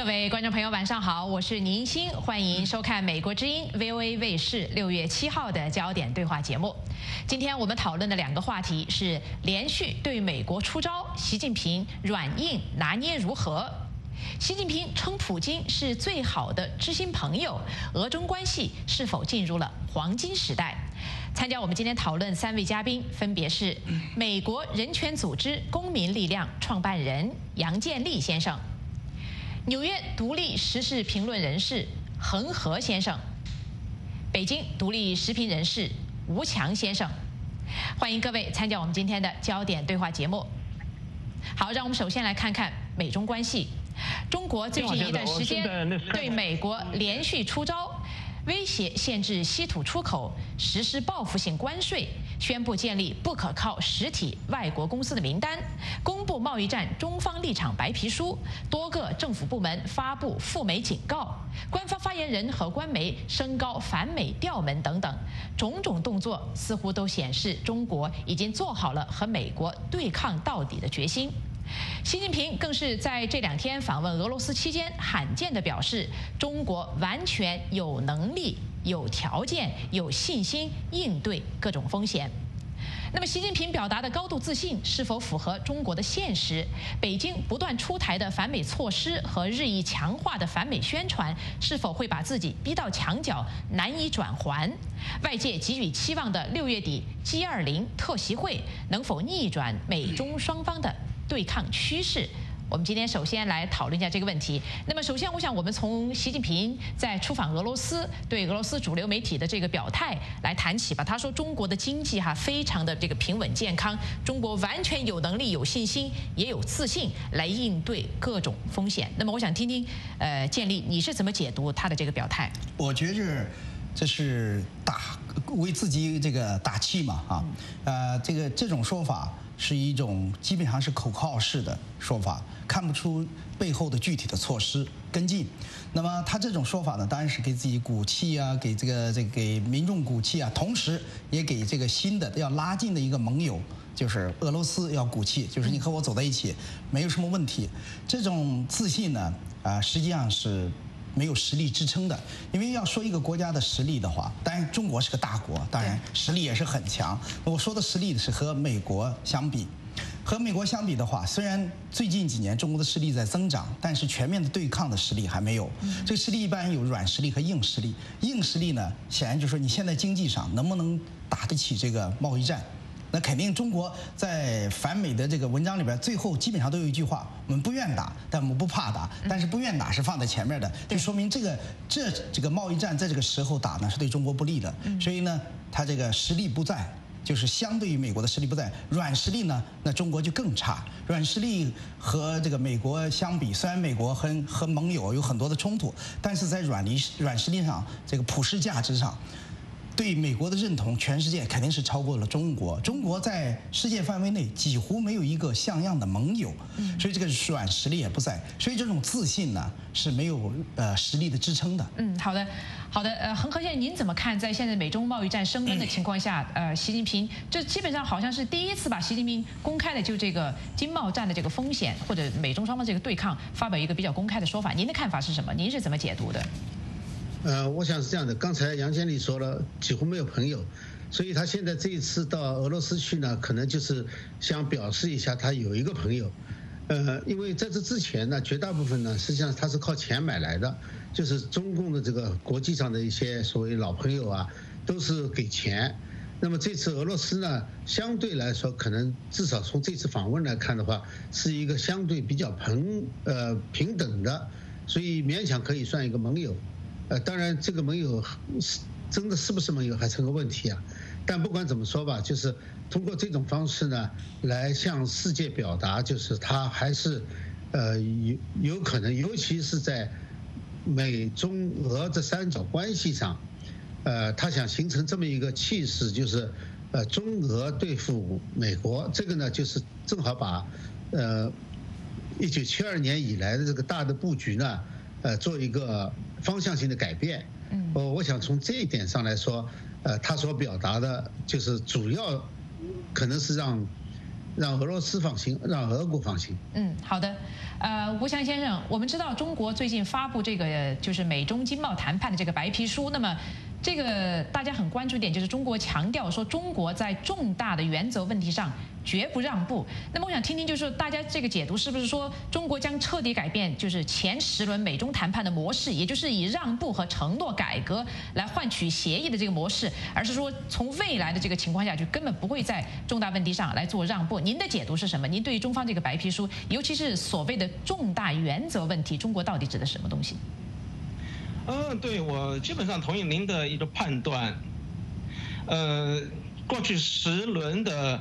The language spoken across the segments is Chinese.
各位观众朋友，晚上好，我是倪欣，欢迎收看美国之音 VOA 卫视6月7号的焦点对话节目。今天我们讨论的两个话题是连续对美国出招，习近平软硬拿捏如何？习近平称普京是最好的知心朋友，俄中关系是否进入了黄金时代？参加我们今天讨论3位嘉宾分别是美国人权组织公民力量创办人杨建利先生、纽约独立时事评论人士恒河先生、北京独立时评人士吴强先生。欢迎各位参加我们今天的焦点对话节目。好，让我们首先来看看美中关系。中国最近一段时间对美国连续出招，威胁限制稀土出口，实施报复性关税，宣布建立不可靠实体外国公司的名单，公布贸易战中方立场白皮书，多个政府部门发布赴美警告，官方发言人和官媒升高反美调门等等，种种动作似乎都显示中国已经做好了和美国对抗到底的决心。习近平更是在这2天访问俄罗斯期间，罕见地表示，中国完全有能力、有条件、有信心应对各种风险。那么，习近平表达的高度自信是否符合中国的现实？北京不断出台的反美措施和日益强化的反美宣传，是否会把自己逼到墙角，难以转圜？外界给予期望的6月底 G20 特席会，能否逆转美中双方的对抗趋势？我们今天首先来讨论一下这个问题。那么，首先我想我们从习近平在出访俄罗斯对俄罗斯主流媒体的这个表态来谈起吧。他说中国的经济非常的这个平稳健康，中国完全有能力、有信心，也有自信来应对各种风险。那么，我想听听建立你是怎么解读他的这个表态？ 我觉着这是为自己这个打气嘛这种说法是一种基本上是口号式的说法，看不出背后的具体的措施跟进。那么他这种说法呢，当然是给自己鼓气啊，给给民众鼓气啊，同时也给这个新的要拉近的一个盟友，就是俄罗斯要鼓气，就是你和我走在一起，没有什么问题。这种自信呢，实际上是没有实力支撑的。因为要说一个国家的实力的话，当然中国是个大国，当然实力也是很强。我说的实力是和美国相比。和美国相比的话，虽然最近几年中国的实力在增长，但是全面的对抗的实力还没有。这个实力一般有软实力和硬实力。硬实力呢，显然就是说你现在经济上能不能打得起这个贸易战。那肯定中国在反美的这个文章里边，最后基本上都有一句话：我们不愿打，但我们不怕打。但是不愿打是放在前面的，就说明这个贸易战在这个时候打呢是对中国不利的。所以呢，它这个实力不在，就是相对于美国的实力不在。软实力呢，那中国就更差。软实力和这个美国相比，虽然美国和盟友有很多的冲突，但是在软实力上，这个普世价值上，对美国的认同，全世界肯定是超过了中国。中国在世界范围内几乎没有一个像样的盟友，所以这个软实力也不在。所以这种自信呢是没有实力的支撑的。 好的。恒河先生，您怎么看？在现在美中贸易战升温的情况下，习近平这基本上好像是第一次把习近平公开的就这个经贸战的这个风险或者美中双方这个对抗发表一个比较公开的说法。您的看法是什么？您是怎么解读的？ 我想是这样的，刚才杨建利说了，几乎没有朋友，所以他现在这一次到俄罗斯去呢，可能就是想表示一下他有一个朋友。因为在这之前呢，绝大部分呢，实际上他是靠钱买来的，就是中共的这个国际上的一些所谓老朋友啊，都是给钱。那么这次俄罗斯呢，相对来说，可能至少从这次访问来看的话，是一个相对比较平等的，所以勉强可以算一个盟友。当然，这个盟友真的是不是盟友还成个问题啊。但不管怎么说吧，就是通过这种方式呢，来向世界表达，就是他还是有可能，尤其是在美中俄这三角关系上，他想形成这么一个气势，就是中俄对付美国，这个呢就是正好把1972年以来的这个大的布局呢，做一个方向性的改变。我想从这一点上来说，他所表达的就是主要可能是让让俄罗斯放心，让俄国放心。 好的。吴强先生，我们知道中国最近发布这个就是美中经贸谈判的这个白皮书，那么这个大家很关注一点就是中国强调说中国在重大的原则问题上绝不让步。那么我想听听，就是大家这个解读是不是说中国将彻底改变就是前10轮美中谈判的模式，也就是以让步和承诺改革来换取协议的这个模式，而是说从未来的这个情况下就根本不会在重大问题上来做让步？您的解读是什么？您对于中方这个白皮书，尤其是所谓的重大原则问题，中国到底指的是什么东西？ 对，我基本上同意您的一个判断。过去10轮的，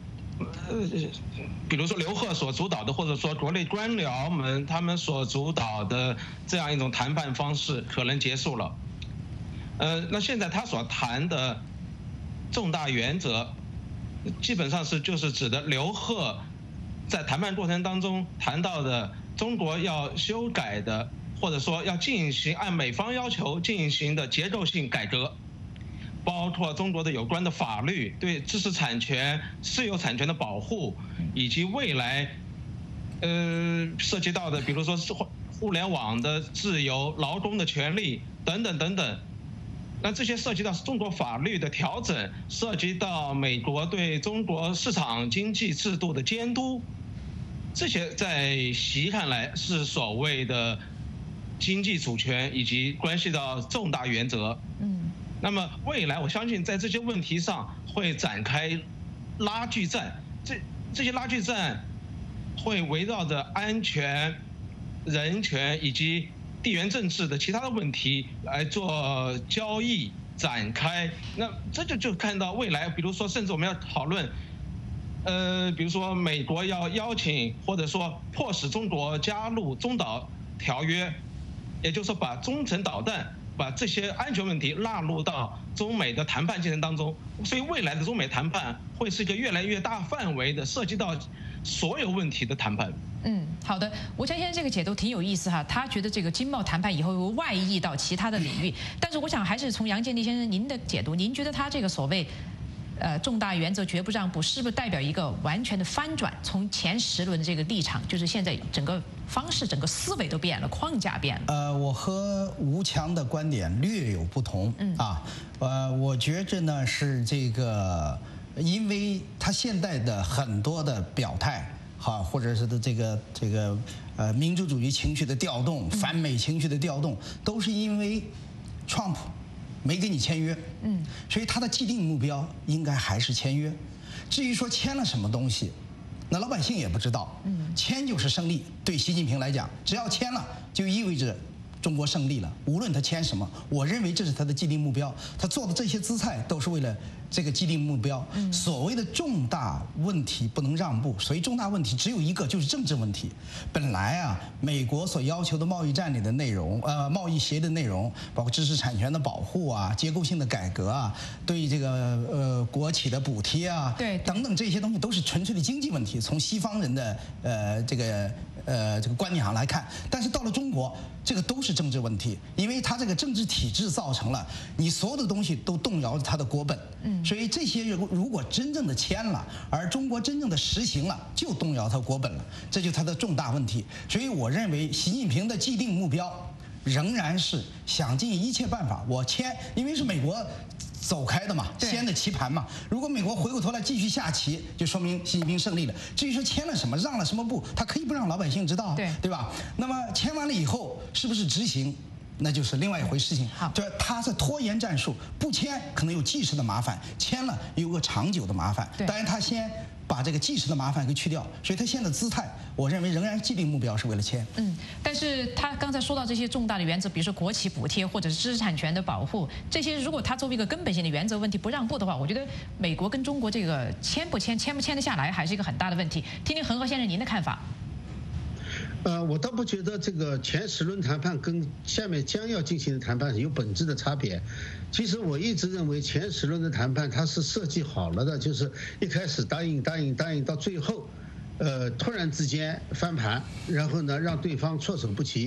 比如说刘鹤所主导的，或者说国内官僚们他们所主导的这样一种谈判方式，可能结束了。那现在他所谈的重大原则，基本上就是指的刘鹤在谈判过程当中谈到的中国要修改的，或者说要进行按美方要求进行的结构性改革，包括中国的有关的法律、对知识产权、私有产权的保护，以及未来涉及到的，比如说互联网的自由、劳工的权利等等等等。那这些涉及到中国法律的调整，涉及到美国对中国市场经济制度的监督，这些在习看来是所谓的经济主权以及关系到重大原则。那么未来我相信在这些问题上会展开拉锯战，这些拉锯战会围绕着安全、人权以及地缘政治的其他的问题来做交易展开。那这就看到未来，比如说甚至我们要讨论，比如说美国要邀请或者说迫使中国加入中导条约，也就是说把中程导弹、把这些安全问题纳入到中美的谈判进程当中。所以未来的中美谈判会是一个越来越大范围的涉及到所有问题的谈判。 好的，吴强先生这个解读挺有意思哈，他觉得这个经贸谈判以后会外溢到其他的领域，但是我想还是从杨建立先生您的解读，您觉得他这个所谓重大原则绝不让步，是不是代表一个完全的翻转？从前10轮的这个立场，就是现在整个方式、整个思维都变了，框架变了。 我和吴强的观点略有不同。我觉着呢是这个，因为他现在的很多的表态。或者是的这个民族主义情绪的调动、反美情绪的调动，都是因为川普没给你签约，所以他的既定目标应该还是签约。至于说签了什么东西，那老百姓也不知道。签就是胜利，对习近平来讲，只要签了就意味着中国胜利了。无论他签什么，我认为这是他的既定目标。他做的这些姿态都是为了这个既定目标。所谓的重大问题不能让步，所以重大问题只有一个，就是政治问题。本来啊，美国所要求的贸易战里的内容，贸易协议的内容，包括知识产权的保护啊、结构性的改革啊、对这个国企的补贴啊，等等这些东西都是纯粹的经济问题。从西方人的这个观念上来看，但是到了中国，这个都是政治问题，因为它这个政治体制造成了你所有的东西都动摇了它的国本。所以这些如果真正的签了，而中国真正的实行了，就动摇它国本了，这就是它的重大问题。所以我认为习近平的既定目标仍然是想尽一切办法，我签，因为是美国走开的嘛，掀的棋盘嘛。如果美国回过头来继续下棋，就说明习近平胜利了。至于说签了什么，让了什么步，他可以不让老百姓知道，对吧？那么签完了以后，是不是执行？那就是另外一回事情。就是他是拖延战术，不签可能有即时的麻烦，签了有个长久的麻烦。当然他先把这个即时的麻烦给去掉，所以他现在的姿态，我认为仍然既定目标是为了签。 但是他刚才说到这些重大的原则，比如说国企补贴或者是知识产权的保护，这些如果他作为一个根本性的原则问题不让步的话，我觉得美国跟中国这个签不签得下来，还是一个很大的问题。听听恒河先生您的看法。 我倒不觉得这个前10轮谈判跟下面将要进行的谈判有本质的差别。其实我一直认为前10轮的谈判它是设计好了的，就是一开始答应，到最后，突然之间翻盘，然后呢让对方措手不及，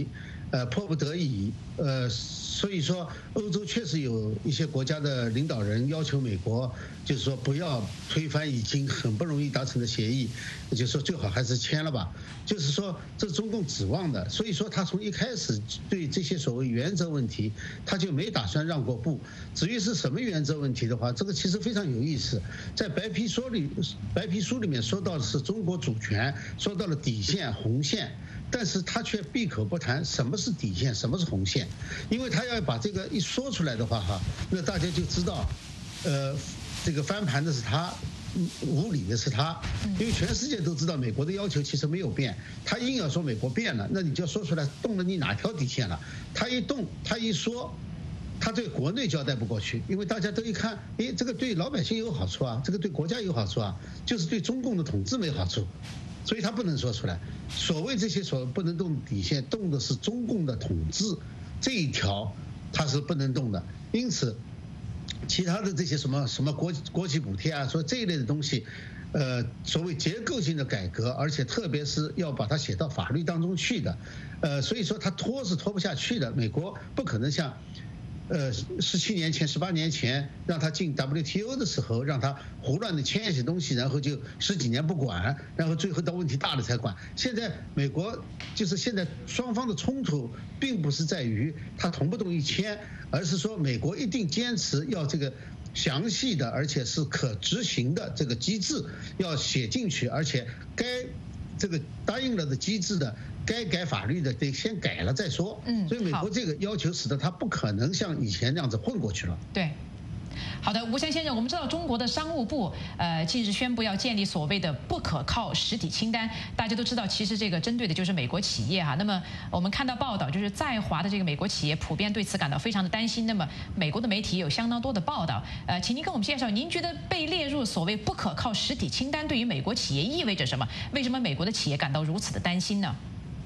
迫不得已，所以说欧洲确实有一些国家的领导人要求美国，就是说不要推翻已经很不容易达成的协议，就是说最好还是签了吧。就是说这是中共指望的，所以说他从一开始对这些所谓原则问题，他就没打算让过步。至于是什么原则问题的话，这个其实非常有意思，在白皮书里面说到的是中国主权，说到了底线、红线。但是他却闭口不谈什么是底线，什么是红线，因为他要把这个一说出来的话哈，那大家就知道，这个翻盘的是他，无理的是他，因为全世界都知道美国的要求其实没有变，他硬要说美国变了，那你就说出来动了你哪条底线了？他一动，他一说，他对国内交代不过去，因为大家都一看，诶，这个对老百姓有好处啊，这个对国家有好处啊，就是对中共的统治没好处。所以他不能说出来。所谓这些所不能动的底线，动的是中共的统治这一条，它是不能动的。因此，其他的这些什么国企补贴啊，说这一类的东西，所谓结构性的改革，而且特别是要把它写到法律当中去的，所以说他拖是拖不下去的。美国不可能像。17年前、18年前让他进 WTO 的时候，让他胡乱的签一些东西，然后就10几年不管，然后最后到问题大了才管。现在美国就是现在双方的冲突，并不是在于他同不同意签，而是说美国一定坚持要这个详细的，而且是可执行的这个机制要写进去，而且该这个答应了的机制的。该改法律的得先改了再说，所以美国这个要求使得他不可能像以前那样子混过去了。 对，好的，吴翔先生，我们知道中国的商务部近日宣布要建立所谓的不可靠实体清单，大家都知道，其实这个针对的就是美国企业哈。那么我们看到报道，就是在华的这个美国企业普遍对此感到非常的担心。那么美国的媒体有相当多的报道，请您跟我们介绍，您觉得被列入所谓不可靠实体清单对于美国企业意味着什么？为什么美国的企业感到如此的担心呢？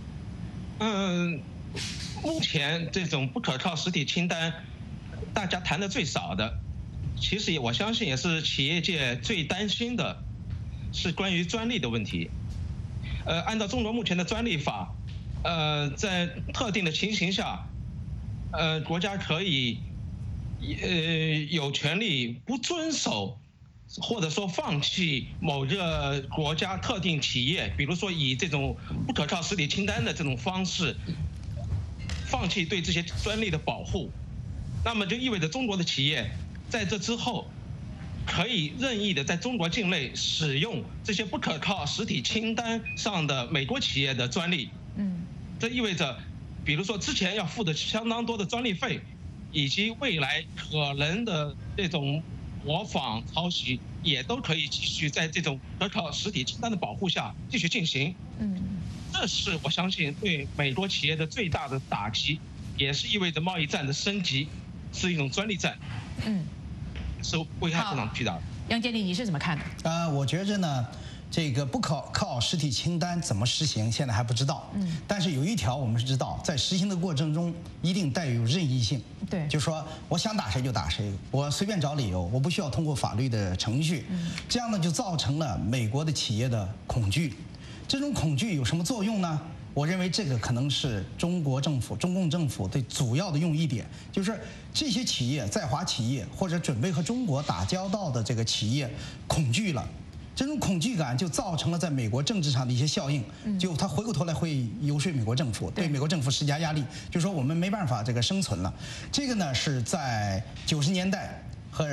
目前这种不可靠实体清单，大家谈的最少的，其实我相信也是企业界最担心的，是关于专利的问题。按照中国目前的专利法，在特定的情形下，国家可以有权利不遵守。或者说放弃某个国家特定企业，比如说以这种不可靠实体清单的这种方式，放弃对这些专利的保护，那么就意味着中国的企业在这之后，可以任意的在中国境内使用这些不可靠实体清单上的美国企业的专利。这意味着，比如说之前要付的相当多的专利费，以及未来可能的这种。模仿、抄袭也都可以继续在这种可靠实体清单的保护下继续进行。这是我相信对美国企业的最大的打击，也是意味着贸易战的升级，是一种专利战。是危害非常巨大的。 杨经理，你是怎么看的？ 我觉着呢。这个不可靠实体清单怎么实行，现在还不知道。但是有一条我们是知道，在实行的过程中一定带有任意性。 对， 就说我想打谁就打谁，我随便找理由，我不需要通过法律的程序。这样呢，就造成了美国的企业的恐惧。这种恐惧有什么作用呢？我认为这个可能是中共政府的主要的用意点，就是这些企业在华企业或者准备和中国打交道的这个企业恐惧了。这种恐惧感就造成了在美国政治上的一些效应，就他回过头来会游说美国政府，对美国政府施加压力，就说我们没办法这个生存了。这个呢是在90年代和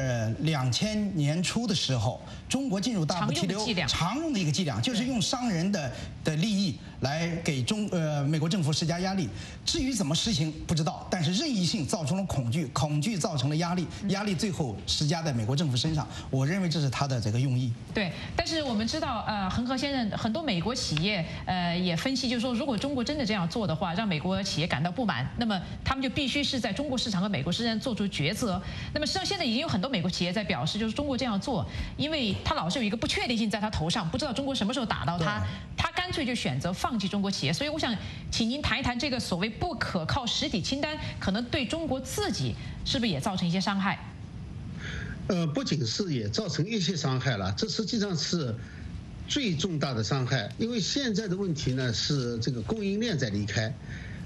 2000年初的时候，中国进入WTO常用的一个伎俩，就是用商人的利益来给美国政府施加压力。至于怎么实行不知道，但是任意性造成了恐惧，恐惧造成了压力，压力最后施加在美国政府身上。我认为这是他的这个用意。 对，但是我们知道，恒河先生，很多美国企业也分析，就是说，如果中国真的这样做的话，让美国企业感到不满，那么他们就必须是在中国市场和美国市场做出抉择。那么实际上现在已经有很多美国企业在表示，就是中国这样做，因为他老是有一个不确定性在他头上，不知道中国什么时候打到他，他干脆就选择放弃中国企业。所以我想请您谈一谈这个所谓不可靠实体清单，可能对中国自己是不是也造成一些伤害？ 不仅是也造成一些伤害了，这实际上是最重大的伤害。因为现在的问题呢是这个供应链在离开，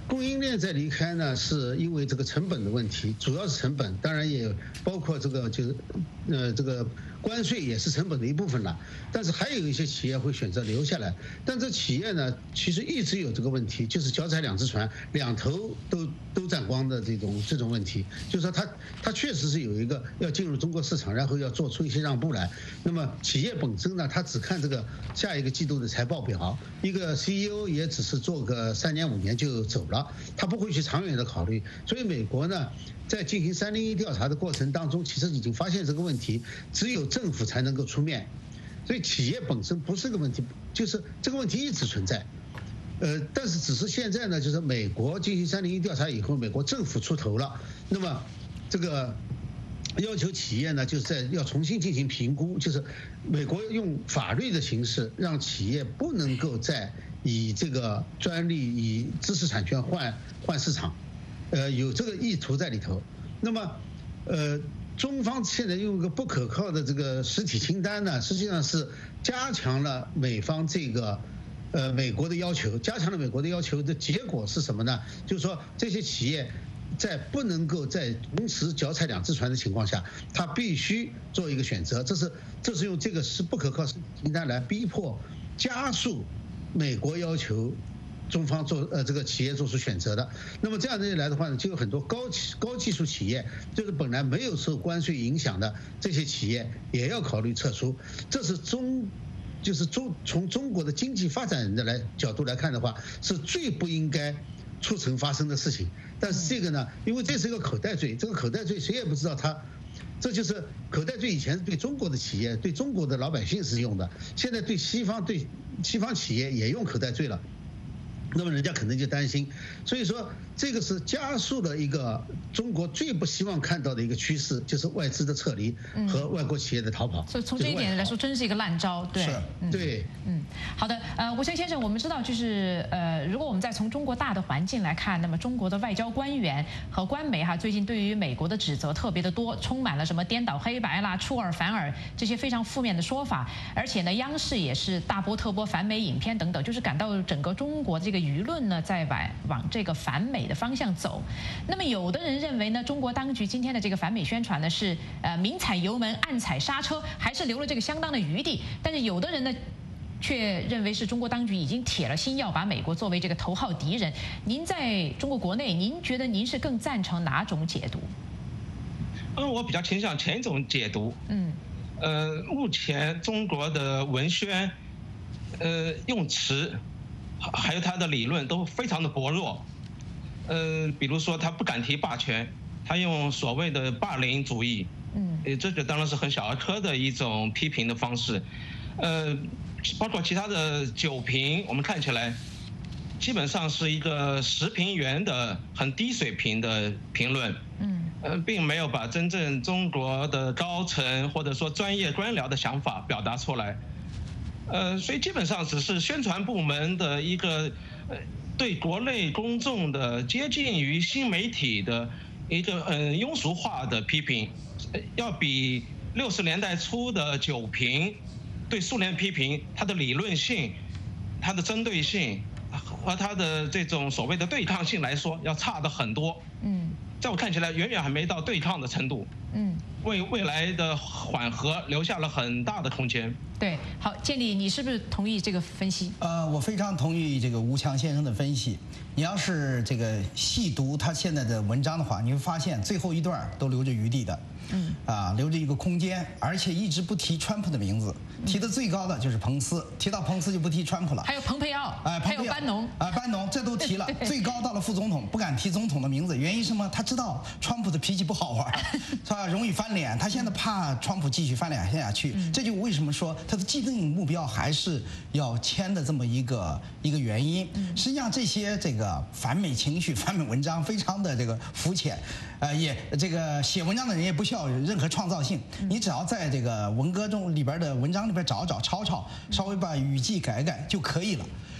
供应链在离开呢，是因为这个成本的问题，主要是成本，当然也包括这个就是这个关税也是成本的一部分了。但是还有一些企业会选择留下来，但这企业呢，其实一直有这个问题，就是脚踩两只船，两头都沾光的这种问题，就是说它确实是有一个要进入中国市场，然后要做出一些让步来。那么企业本身呢，它只看这个下一个季度的财报表，一个 CEO 也只是做个3年5年就走了，他不会去长远的考虑。所以美国呢，在进行301调查的过程当中，其实已经发现这个问题，只有政府才能够出面，所以企业本身不是个问题，就是这个问题一直存在。但是只是现在呢，就是美国进行301调查以后，美国政府出头了，那么这个要求企业呢，就是要重新进行评估，就是美国用法律的形式让企业不能够再以这个专利、以知识产权换市场，有这个意图在里头。那么，中方现在用一个不可靠的这个实体清单呢，实际上是加强了美方这个美国的要求，加强了美国的要求的结果是什么呢？就是说这些企业在不能够在同时脚踩两只船的情况下，他必须做一个选择，这是用这个是不可靠实体清单来逼迫加速美国要求中方做这个企业做出选择的。那么这样一来的话呢，就有很多高技术企业，就是本来没有受关税影响的这些企业也要考虑撤出。这是从中国的经济发展的角度来看的话，是最不应该促成发生的事情。但是这个呢，因为这是一个口袋罪，这个口袋罪谁也不知道这就是口袋罪。以前是对中国的企业、对中国的老百姓是用的，现在对西方企业也用口袋罪了。那么人家可能就担心，所以说这个是加速了一个中国最不希望看到的一个趋势，就是外资的撤离和外国企业的逃跑。 所以从这一点来说，真是一个烂招。对， 对， 好的，吴翔先生，我们知道就是如果我们再从中国大的环境来看，那么中国的外交官员和官媒最近对于美国的指责特别的多，充满了什么颠倒黑白啦、出尔反尔这些非常负面的说法，而且呢，央视也是大播特播反美影片等等，就是感到整个中国这个舆论呢在往这个反美的方向走。那么有的人认为呢，中国当局今天的这个反美宣传呢是明踩油门暗踩刹车，还是留了这个相当的余地。但是有的人呢却认为是中国当局已经铁了心要把美国作为这个头号敌人。您在中国国内，您觉得您是更赞成哪种解读？ 我比较倾向前一种解读。目前中国的文宣用词还有他的理论都非常的薄弱。比如说他不敢提霸权，他用所谓的霸凌主义。这个当然是很小儿科的一种批评的方式。包括其他的酒评，我们看起来基本上是一个时评员的很低水平的评论。并没有把真正中国的高层或者说专业官僚的想法表达出来。所以基本上只是宣传部门的一个对国内公众的接近于新媒体的一个庸俗化的批评，要比60年代初的酒评对苏联批评，它的理论性、它的针对性和它的这种所谓的对抗性来说，要差的很多。在我看起来，远远还没到对抗的程度。为未来的缓和留下了很大的空间。 对，好，建立，你是不是同意这个分析？ 我非常同意这个吴强先生的分析。你要是这个细读他现在的文章的话，你会发现最后一段都留着余地的。留着一个空间，而且一直不提川普的名字，提的最高的就是彭斯，提到彭斯就不提川普了。 还有蓬佩奥，还有班农， 班农这都提了，最高到了副总统，不敢提总统的名字，原因是什么？他知道川普的脾气不好玩，是吧？容易翻脸，他现在怕川普继续翻脸下去，这就为什么说他的既定目标还是要签的这么一个原因。实际上这些这个反美情绪、反美文章非常的这个肤浅，也这个写文章的人也不需要有任何创造性，你只要在这个文歌中里边的文章里边找抄，稍微把语句改就可以了。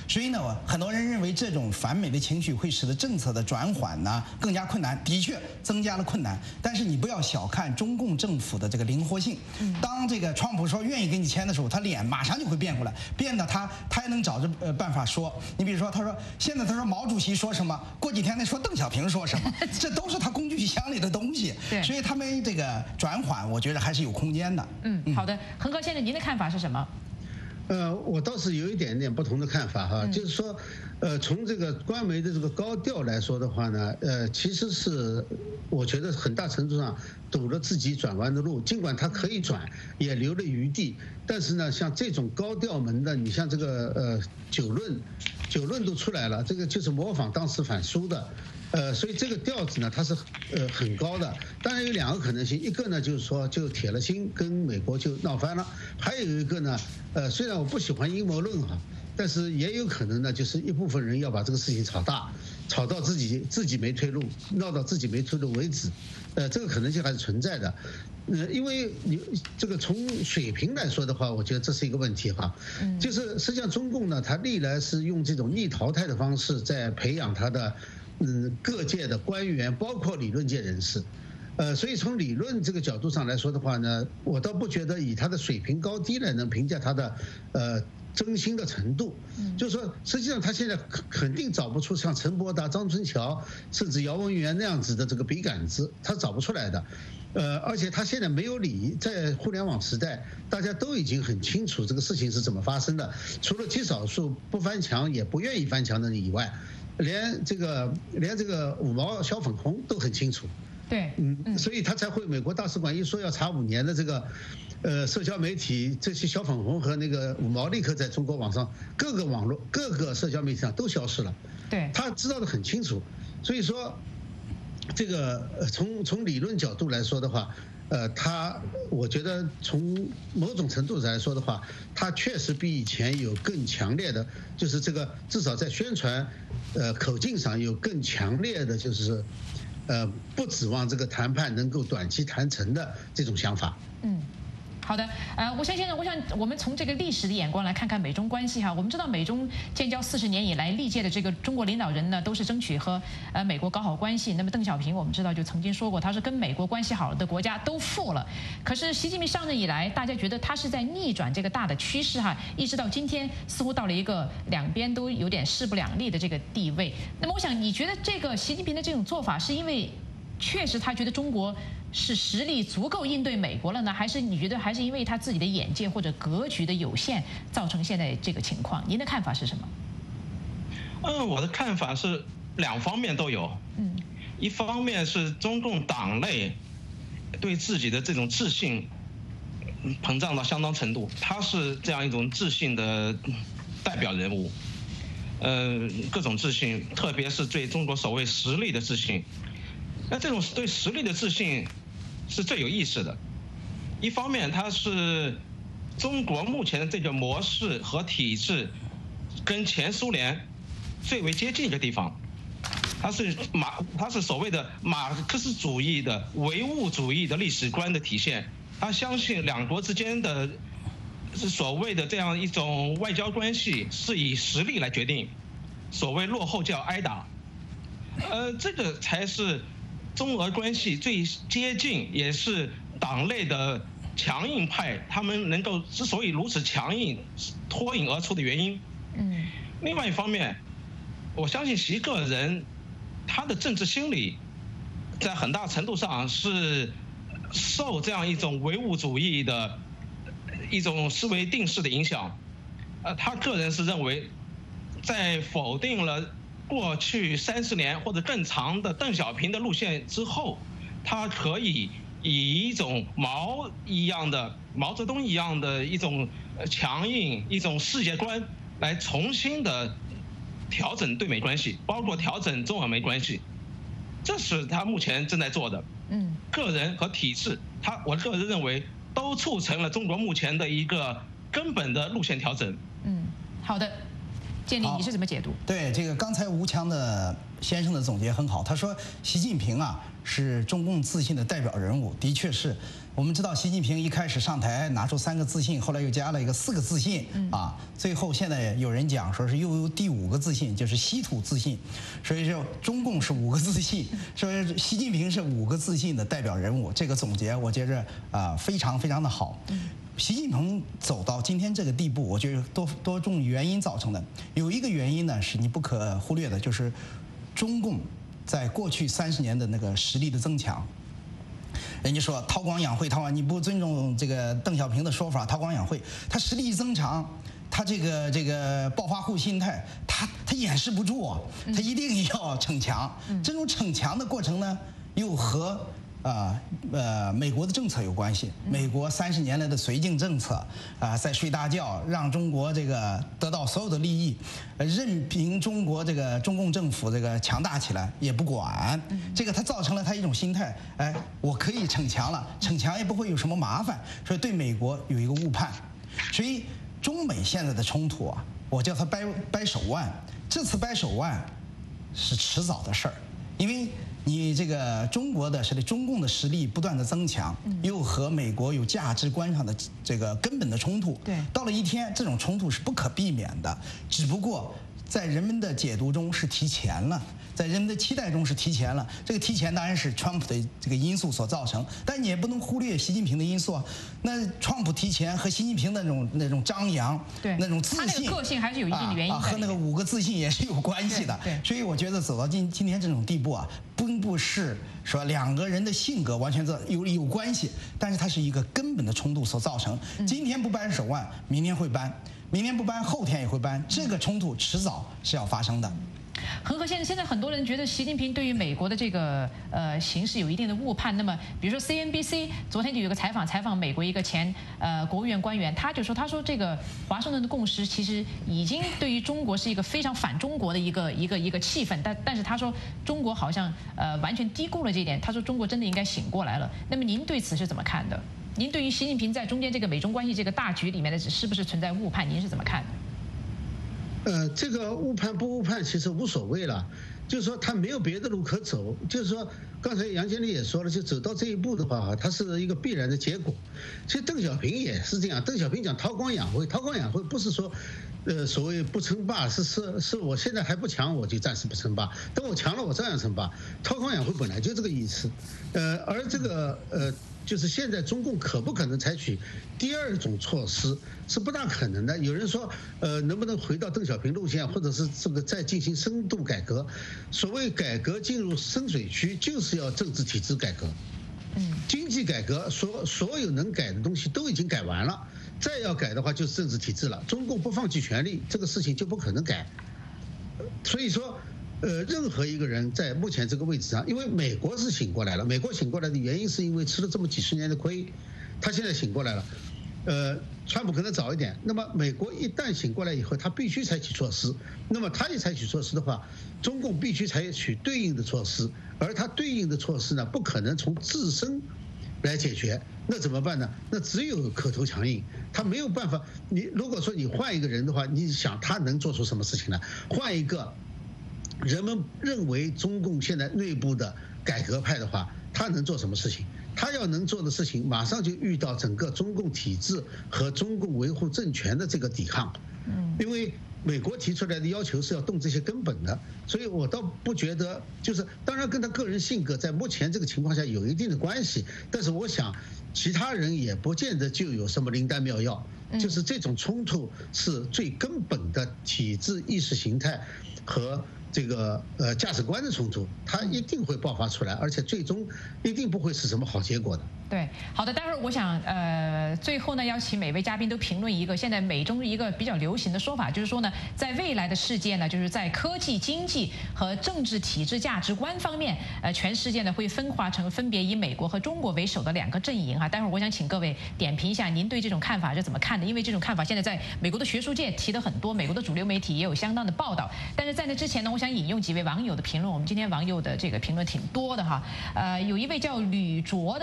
所以呢，很多人认为这种反美的情绪会使得政策的转缓呢更加困难，的确增加了困难。但是你不要小看中共政府的这个灵活性，当这个川普说愿意给你签的时候，他脸马上就会变过来，变得他还能找着办法说。你比如说，他说现在他说毛主席说什么，过几天再说邓小平说什么，这都是他工具箱里的东西。 对， 所以他们这个转缓，我觉得还是有空间的。 好的，恒河先生，您的看法是什么？ 我倒是有一点点不同的看法哈，就是说，从这个官媒的这个高调来说的话呢，其实是我觉得很大程度上堵了自己转弯的路，尽管他可以转，也留了余地，但是呢，像这种高调门的，你像这个九论都出来了，这个就是模仿当时反苏的。所以这个调子呢，它是很高的。当然有两个可能性，一个呢就是说就铁了心跟美国就闹翻了，还有一个呢，虽然我不喜欢阴谋论哈，但是也有可能呢，就是一部分人要把这个事情炒大，炒到自己没退路，闹到自己没退路为止。这个可能性还是存在的。因为你这个从水平来说的话，我觉得这是一个问题哈。就是实际上中共呢，它历来是用这种逆淘汰的方式在培养它的各界的官员，包括理论界人士。所以从理论这个角度上来说的话呢，我倒不觉得以他的水平高低来能评价他的真心的程度。就是说，实际上他现在肯定找不出像陈伯达、张春桥甚至姚文元那样子的这个笔杆子，他找不出来的。而且他现在没有理，在互联网时代，大家都已经很清楚这个事情是怎么发生的。除了极少数不翻墙也不愿意翻墙的人以外，连这个五毛小粉红都很清楚。 对， 所以他才会美国大使馆一说要查5年的这个，社交媒体这些小粉红和那个五毛立刻在中国网上各个社交媒体上都消失了。 对， 他知道的很清楚。所以说，这个从理论角度来说的话，我觉得从某种程度上来说的话，他确实比以前有更强烈的，就是这个至少在宣传口径上有更强烈的，就是不指望这个谈判能够短期谈成的这种想法。 好的，吴先生，我想我们从这个历史的眼光来看看美中关系哈。我们知道美中建交40年以来，历届的这个中国领导人呢，都是争取和美国搞好关系。那么邓小平我们知道就曾经说过，他是跟美国关系好的国家都富了。可是习近平上任以来，大家觉得他是在逆转这个大的趋势哈，一直到今天似乎到了一个两边都有点势不两立的这个地位。那么我想，你觉得这个习近平的这种做法是因为确实他觉得中国是实力足够应对美国了呢，还是你觉得还是因为他自己的眼界或者格局的有限造成现在这个情况？您的看法是什么？ 我的看法是两方面都有。一方面是中共党内对自己的这种自信膨胀到相当程度，他是这样一种自信的代表人物。各种自信，特别是对中国所谓实力的自信。那这种对实力的自信是最有意思的。一方面，它是中国目前的这个模式和体制跟前苏联最为接近的地方。它是所谓的马克思主义的唯物主义的历史观的体现。他相信两国之间的是所谓的这样一种外交关系是以实力来决定，所谓落后就要挨打。这个才是中俄关系最接近，也是党内的强硬派他们能够之所以如此强硬脱颖而出的原因。另外一方面，我相信习个人他的政治心理在很大程度上是受这样一种唯物主义的一种思维定势的影响。他个人是认为，在否定了过去30年或者更长的邓小平的路线之后，他可以以一种毛泽东一样的一种强硬一种世界观来重新的调整对美关系，包括调整中俄美关系，这是他目前正在做的。个人和体制，我个人认为都促成了中国目前的一个根本的路线调整。 好的。建立你是怎么解读？ 对这个刚才吴强的先生的总结很好，他说习近平啊是中共自信的代表人物，的确是。我们知道习近平一开始上台拿出3个自信，后来又加了一个4个自信啊，最后现在有人讲说是又有第5个自信，就是稀土自信。所以说中共是5个自信，所以习近平是5个自信的代表人物。这个总结我觉着非常非常的好。习近平走到今天这个地步，我觉得多种原因造成的。有一个原因呢是你不可忽略的，就是中共在过去30年的那个实力的增强。人家说韬光养晦，你不尊重这个邓小平的说法，韬光养晦，他实力增长，他这个暴发户心态，他掩饰不住啊，他一定要逞强。这种逞强的过程呢，又和美国的政策有关系。美国30年来的绥靖政策在睡大觉，让中国这个得到所有的利益，任凭中国这个中共政府这个强大起来也不管。这个它造成了他一种心态，我可以逞强了，逞强也不会有什么麻烦，所以对美国有一个误判。所以中美现在的冲突啊，我叫它掰手腕。这次掰手腕是迟早的事儿，因为你这个中共的实力不断的增强，又和美国有价值观上的这个根本的冲突。对，到了一天，这种冲突是不可避免的，只不过在人们的解读中是提前了，在人们的期待中是提前了。这个提前当然是川普的这个因素所造成，但你也不能忽略习近平的因素啊。那川普提前和习近平那种张扬，对，那种自信，他那个个性还是有一定的原因和那个5个自信也是有关系的。对，所以我觉得走到今天这种地步啊，并不是说2个人的性格完全有关系，但是它是一个根本的冲突所造成。今天不扳手腕，明天会扳。明天不搬，后天也会搬，这个冲突迟早是要发生的。 恒河现在很多人觉得习近平对于美国的这个形势有一定的误判。那么，比如说 CNBC 昨天就有个采访美国一个前国务院官员，他说这个华盛顿的共识其实已经对于中国是一个非常反中国的一个气氛，但是他说中国好像完全低估了这一点，他说中国真的应该醒过来了。那么您对此是怎么看的？您对于习近平在中间这个美中关系这个大局里面的是不是存在误判？您是怎么看的？这个误判不误判其实无所谓了，就是说他没有别的路可走。就是说，刚才杨经理也说了，就走到这一步的话，它是一个必然的结果。其实邓小平也是这样，邓小平讲韬光养晦，韬光养晦不是说，所谓不称霸，是我现在还不强，我就暂时不称霸；等我强了，我照样称霸。韬光养晦本来就这个意思，而这个就是现在中共可不可能采取第2种措施是不大可能的。有人说，能不能回到邓小平路线，或者是这个再进行深度改革？所谓改革进入深水区，就是要政治体制改革，经济改革，所有能改的东西都已经改完了，再要改的话就是政治体制了。中共不放弃权力，这个事情就不可能改。所以说。任何一个人在目前这个位置上，因为美国是醒过来了，美国醒过来的原因是因为吃了这么几10年的亏，他现在醒过来了。川普可能早一点，那么美国一旦醒过来以后，他必须采取措施。那么他一采取措施的话，中共必须采取对应的措施，而他对应的措施呢，不可能从自身来解决。那怎么办呢？那只有口头强硬，他没有办法。你如果说你换一个人的话，你想他能做出什么事情呢？换一个人们认为中共现在内部的改革派的话，他能做什么事情？他要能做的事情，马上就遇到整个中共体制和中共维护政权的这个抵抗。因为美国提出来的要求是要动这些根本的，所以我倒不觉得，就是当然跟他个人性格在目前这个情况下有一定的关系，但是我想其他人也不见得就有什么灵丹妙药。就是这种冲突是最根本的体制意识形态和这个价值观的冲突，它一定会爆发出来，而且最终一定不会是什么好结果的。 对，好的，待会儿我想最后呢，要请每位嘉宾都评论一个现在美中一个比较流行的说法，就是说呢，在未来的世界呢，就是在科技、经济和政治体制价值观方面，全世界呢会分化成分别以美国和中国为首的2个阵营哈。待会儿我想请各位点评一下，您对这种看法是怎么看的？因为这种看法现在在美国的学术界提的很多，美国的主流媒体也有相当的报道。但是在那之前呢，我想引用几位网友的评论，我们今天网友的这个评论挺多的哈。有一位叫吕卓的一位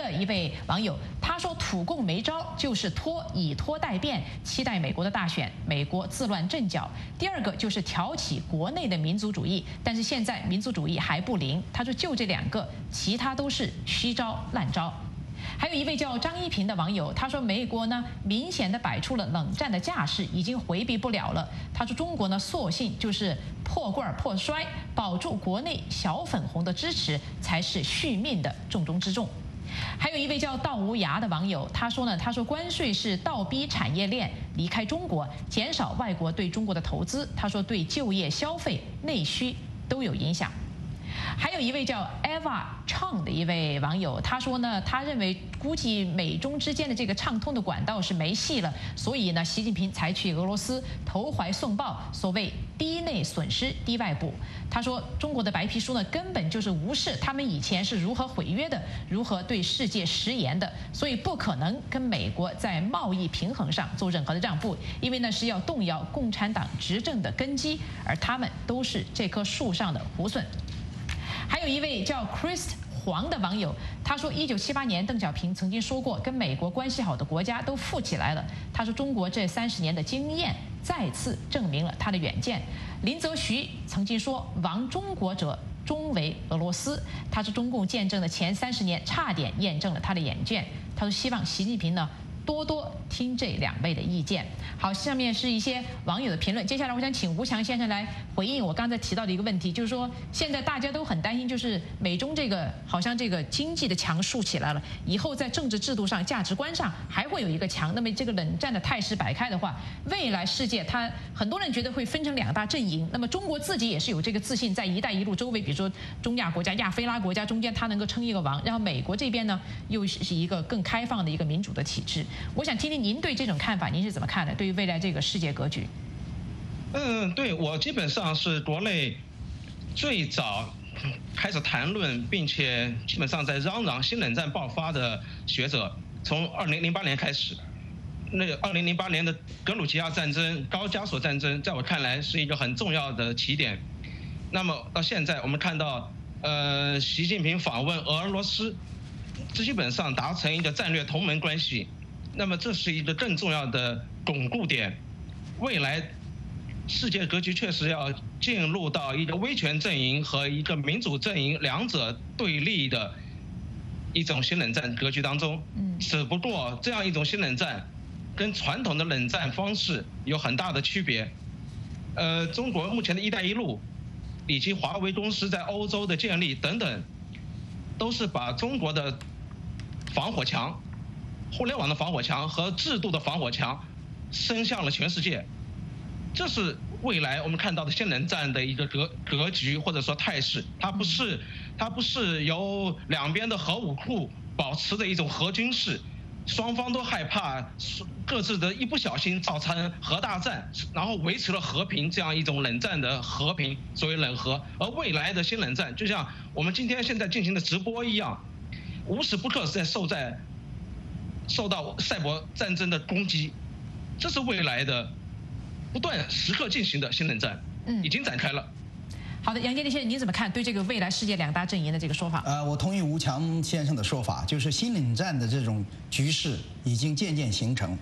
位网友，他说土共没招，就是以拖代变，期待美国的大选，美国自乱阵脚。第二个就是挑起国内的民族主义，但是现在民族主义还不灵。他说就这2个，其他都是虚招烂招。还有一位叫张一平的网友，他说美国呢明显的摆出了冷战的架势，已经回避不了了。他说中国呢索性就是破罐破摔，保住国内小粉红的支持才是续命的重中之重。还有一位叫道无涯的网友，他说关税是倒逼产业链离开中国，减少外国对中国的投资。他说对就业、消费、内需都有影响。还有一位叫 Eva Chang 的一位网友，他说呢，他认为估计美中之间的这个畅通的管道是没戏了，所以呢，习近平才去俄罗斯投怀送抱，所谓低内损失低外补。他说，中国的白皮书呢，根本就是无视他们以前是如何毁约的，如何对世界食言的，所以不可能跟美国在贸易平衡上做任何的让步，因为呢是要动摇共产党执政的根基，而他们都是这棵树上的猢狲。还有一位叫 Chris 黄的网友，他说，1978年邓小平曾经说过，跟美国关系好的国家都富起来了。他说，中国这30年的经验再次证明了他的远见。林则徐曾经说，亡中国者终为俄罗斯。他说，中共建政的前30年差点验证了他的远见。他说，希望习近平呢多多听这2位的意见。好，下面是一些网友的评论。接下来我想请吴强先生来回应我刚才提到的一个问题，就是说现在大家都很担心，就是美中好像这个经济的墙竖起来了，以后在政治制度上、价值观上还会有一个墙。那么这个冷战的态势摆开的话，未来世界很多人觉得会分成2大阵营。那么中国自己也是有这个自信，在一带一路周围，比如说中亚国家、亚非拉国家中间，它能够称一个王。然后美国这边呢，又是一个更开放的一个民主的体制。我想听听您对这种看法，您是怎么看的？对于未来这个世界格局？ 对，我基本上是国内最早开始谈论，并且基本上在嚷嚷新冷战爆发的学者，从2008年开始。那个2008年的格鲁吉亚战争、高加索战争，在我看来是一个很重要的起点。那么到现在，我们看到，习近平访问俄罗斯，这基本上达成一个战略同盟关系。那么这是一个更重要的巩固点，未来世界格局确实要进入到一个威权阵营和一个民主阵营2者对立的一种新冷战格局当中。只不过这样一种新冷战跟传统的冷战方式有很大的区别。中国目前的一带一路以及华为公司在欧洲的建立等等，都是把中国的防火墙、互联网的防火墙和制度的防火墙伸向了全世界。这是未来我们看到的新冷战的一个格局或者说态势。它不是由2边的核武库保持的一种核军事，双方都害怕各自的一不小心造成核大战，然后维持了和平，这样一种冷战的和平，所谓冷和。而未来的新冷战，就像我们现在进行的直播一样，无时不刻是在受到赛博战争的攻击。这是未来的不断时刻进行的新冷战，已经展开了。 好的，杨建立先生，您怎么看对这个未来世界2大阵营的这个说法？ 我同意吴强先生的说法，就是新冷战的这种局势已经渐渐形成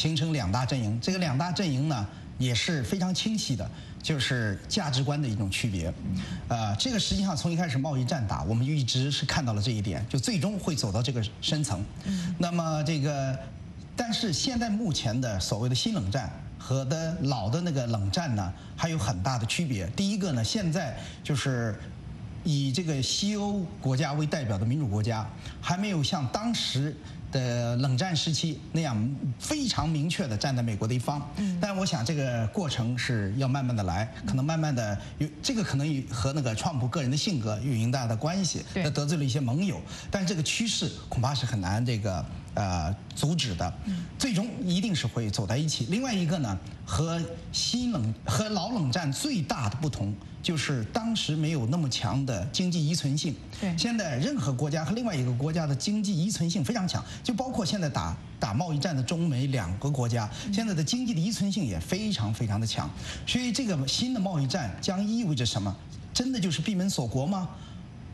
2大阵营。这个2大阵营呢也是非常清晰的，就是价值观的一种区别。这个实际上从一开始贸易战打，我们一直是看到了这一点，就最终会走到这个深层。那么但是现在目前的所谓的新冷战和老的那个冷战呢，还有很大的区别。第一个呢，现在就是以这个西欧国家为代表的民主国家，还没有像当时的冷战时期那样非常明确的站在美国的一方。但我想这个过程是要慢慢的来，可能慢慢的这个可能和那个川普个人的性格有很大的关系，他得罪了一些盟友，但这个趋势恐怕是很难阻止的，最终一定是会走在一起。另外一个呢，和老冷战最大的不同就是当时没有那么强的经济依存性。现在任何国家和另外一个国家的经济依存性非常强，就包括现在打贸易战的中美2个国家，现在的经济的依存性也非常非常的强。所以这个新的贸易战将意味着什么？真的就是闭门锁国吗？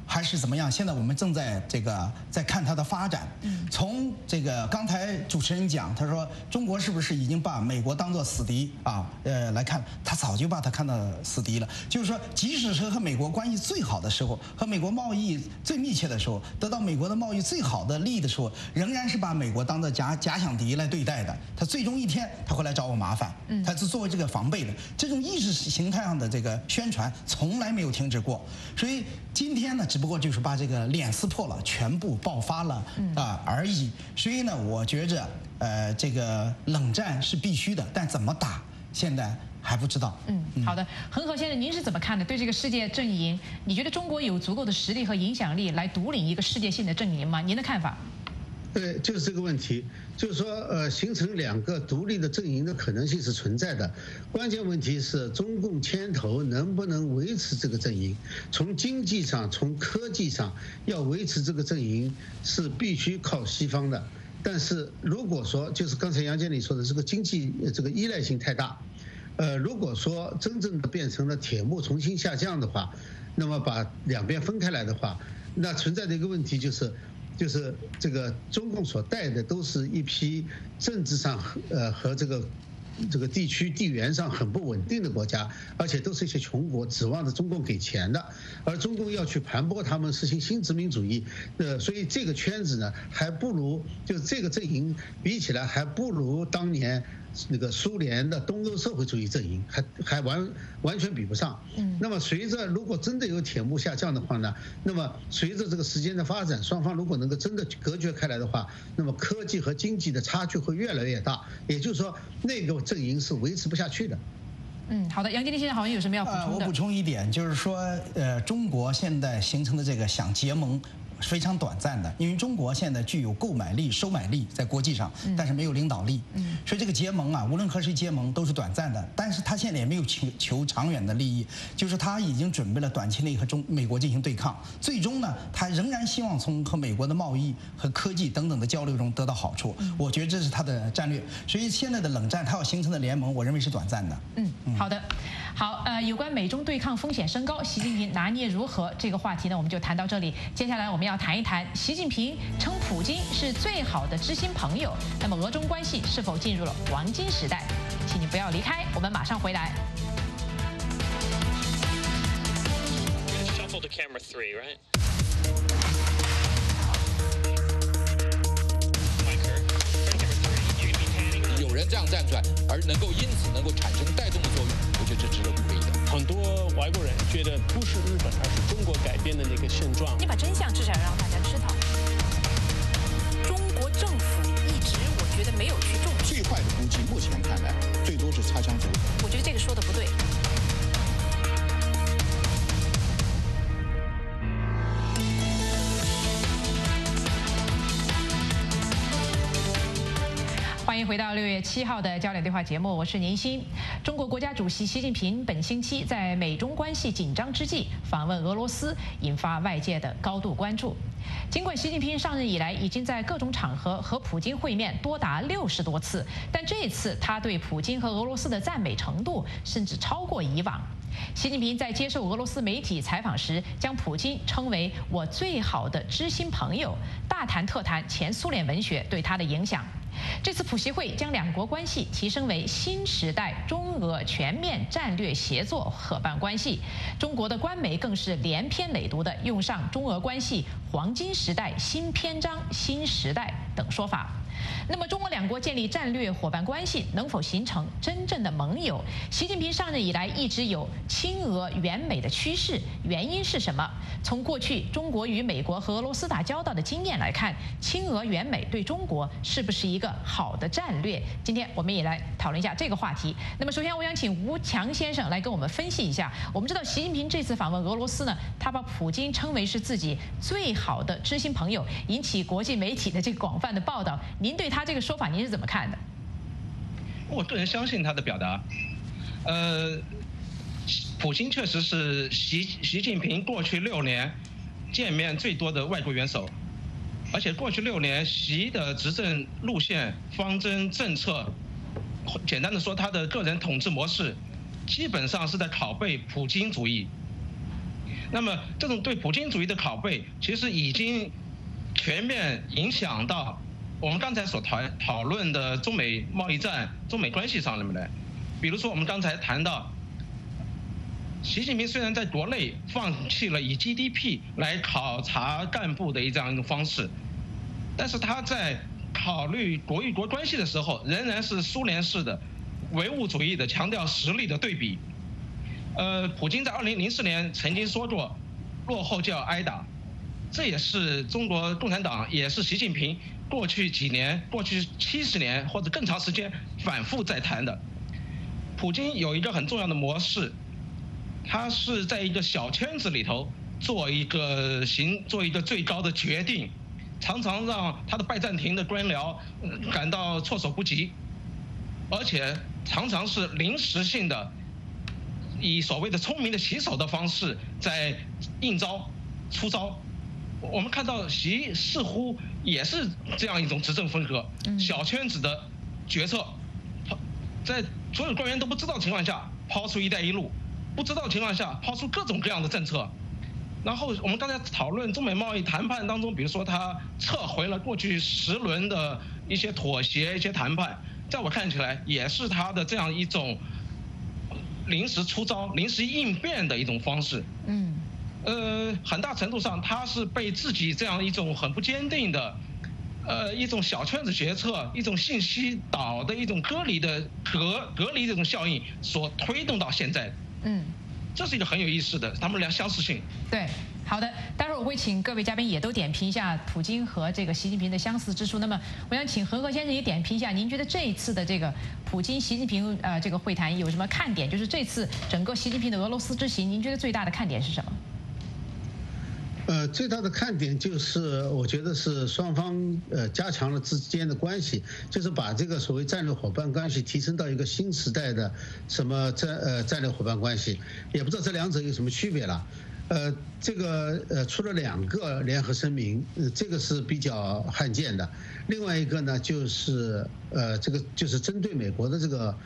还是怎么样？现在我们正在在看它的发展。从这个刚才主持人讲，他说中国是不是已经把美国当作死敌啊？来看，他早就把它看到死敌了。就是说，即使是和美国关系最好的时候，和美国贸易最密切的时候，得到美国的贸易最好的利益的时候，仍然是把美国当作假想敌来对待的。他最终一天他会来找我麻烦，他是作为这个防备的。这种意识形态上的这个宣传从来没有停止过。所以今天呢，只不过就是把这个脸撕破了，全部爆发了而已。所以呢，我觉着这个冷战是必须的，但怎么打现在还不知道。 好的，恒河先生，您是怎么看的？对这个世界阵营，你觉得中国有足够的实力和影响力来独领一个世界性的阵营吗？您的看法？ 对，就是这个问题，就是说，形成2个独立的阵营的可能性是存在的。关键问题是中共牵头能不能维持这个阵营？从经济上、从科技上要维持这个阵营是必须靠西方的。但是如果说，就是刚才杨经理说的这个经济这个依赖性太大，如果说真正的变成了铁幕重新下降的话，那么把两边分开来的话，那存在的一个问题就是这个中共所带的都是一批政治上和这个地区地缘上很不稳定的国家，而且都是一些穷国，指望着中共给钱的，而中共要去盘剥他们，实行新殖民主义，所以这个圈子呢，还不如就是这个阵营比起来，还不如当年那个苏联的东欧社会主义阵营还完全比不上。那么随着如果真的有铁幕下降的话呢，那么随着这个时间的发展，双方如果能够真的隔绝开来的话，那么科技和经济的差距会越来越大，也就是说那个阵营是维持不下去的。 好的，杨经理先生好像有什么要补充的？ 我补充一点，就是说，中国现在形成的这个想结盟非常短暂的，因为中国现在具有购买力、收买力在国际上，但是没有领导力，所以这个结盟啊，无论和谁结盟都是短暂的。但是他现在也没有求长远的利益，就是他已经准备了短期内和美国进行对抗，最终呢，他仍然希望从和美国的贸易和科技等等的交流中得到好处。我觉得这是他的战略。所以现在的冷战，他要形成的联盟，我认为是短暂的。 好的。好，有关美中对抗风险升高，习近平拿捏如何这个话题呢，我们就谈到这里。接下来我们要谈一谈习近平称普京是最好的知心朋友，那么俄中关系是否进入了黄金时代？请你不要离开，我们马上回来。 Shuffle to camera 3, right? Camera 3, 有人这样站出来，而因此能够产生带动的作用，我觉得这值得鼓励的。 很多外国人觉得不是日本，而是中国改变的那个现状。 你把真相至少让大家知道。中国政府一直，我觉得没有去重视。 最坏的估计，目前看来，最多是擦枪走火。 我觉得这个说的不对。 欢迎回到6月7号的焦点对话节目，我是宁鑫。中国国家主席习近平本星期在美中关系紧张之际访问俄罗斯，引发外界的高度关注。尽管习近平上任以来已经在各种场合和普京会面多达60多次，但这一次他对普京和俄罗斯的赞美程度甚至超过以往。习近平在接受俄罗斯媒体采访时，将普京称为我最好的知心朋友，大谈特谈前苏联文学对他的影响。这次普习会将两国关系提升为新时代中俄全面战略协作伙伴关系，中国的官媒更是连篇累牍地用上中俄关系黄金时代新篇章、新时代等说法。那么，中俄两国建立战略伙伴关系能否形成真正的盟友？习近平上任以来一直有亲俄援美的趋势，原因是什么？从过去中国与美国和俄罗斯打交道的经验来看，亲俄援美对中国是不是一个好的战略？今天我们也来讨论一下这个话题。那么，首先我想请吴强先生来跟我们分析一下。我们知道习近平这次访问俄罗斯呢，他把普京称为是自己最好的知心朋友，引起国际媒体的这个广泛的报道。您对他这个说法您是怎么看的？ 我个人相信他的表达。普京确实是习近平过去6年见面最多的外国元首，而且过去6年习的执政路线、方针、政策，简单的说，他的个人统治模式基本上是在拷贝普京主义。 那么这种对普京主义的拷贝，其实已经全面影响到我们刚才所讨论的中美贸易战、中美关系上面来。比如说我们刚才谈到，习近平虽然在国内放弃了以 GDP 来考察干部的这样一种方式，但是他在考虑国与国关系的时候，仍然是苏联式的唯物主义的强调实力的对比。普京在2004年曾经说过，落后就要挨打，这也是中国共产党，也是习近平过去几年、过去70年或者更长时间反复在谈的。普京有一个很重要的模式，他是在一个小圈子里头做一个最高的决定，常常让他的拜占庭的官僚感到措手不及，而且常常是临时性的，以所谓的聪明的棋手的方式在应招出招。我们看到习似乎也是这样一种执政风格，小圈子的决策，在所有官员都不知道情况下抛出"一带一路"，不知道情况下抛出各种各样的政策。然后我们刚才讨论中美贸易谈判当中，比如说他撤回了过去10轮的一些妥协、一些谈判，在我看起来也是他的这样一种临时出招、临时应变的一种方式。很大程度上他是被自己这样一种很不坚定的，一种小圈子决策、一种信息岛的一种隔离这种效应所推动到现在。这是一个很有意思的，他们俩相似性。 对，好的，待会儿我会请各位嘉宾也都点评一下普京和这个习近平的相似之处。那么，我想请恒河先生也点评一下，您觉得这一次的这个普京、习近平这个会谈有什么看点？就是这次整个习近平的俄罗斯之行，您觉得最大的看点是什么？ 最大的看点就是，我觉得是双方加强了之间的关系，就是把这个所谓战略伙伴关系提升到一个新时代的什么战略伙伴关系，也不知道这两者有什么区别了。这个出了2个联合声明，这个是比较罕见的。另外一个呢，就是这个就是针对美国的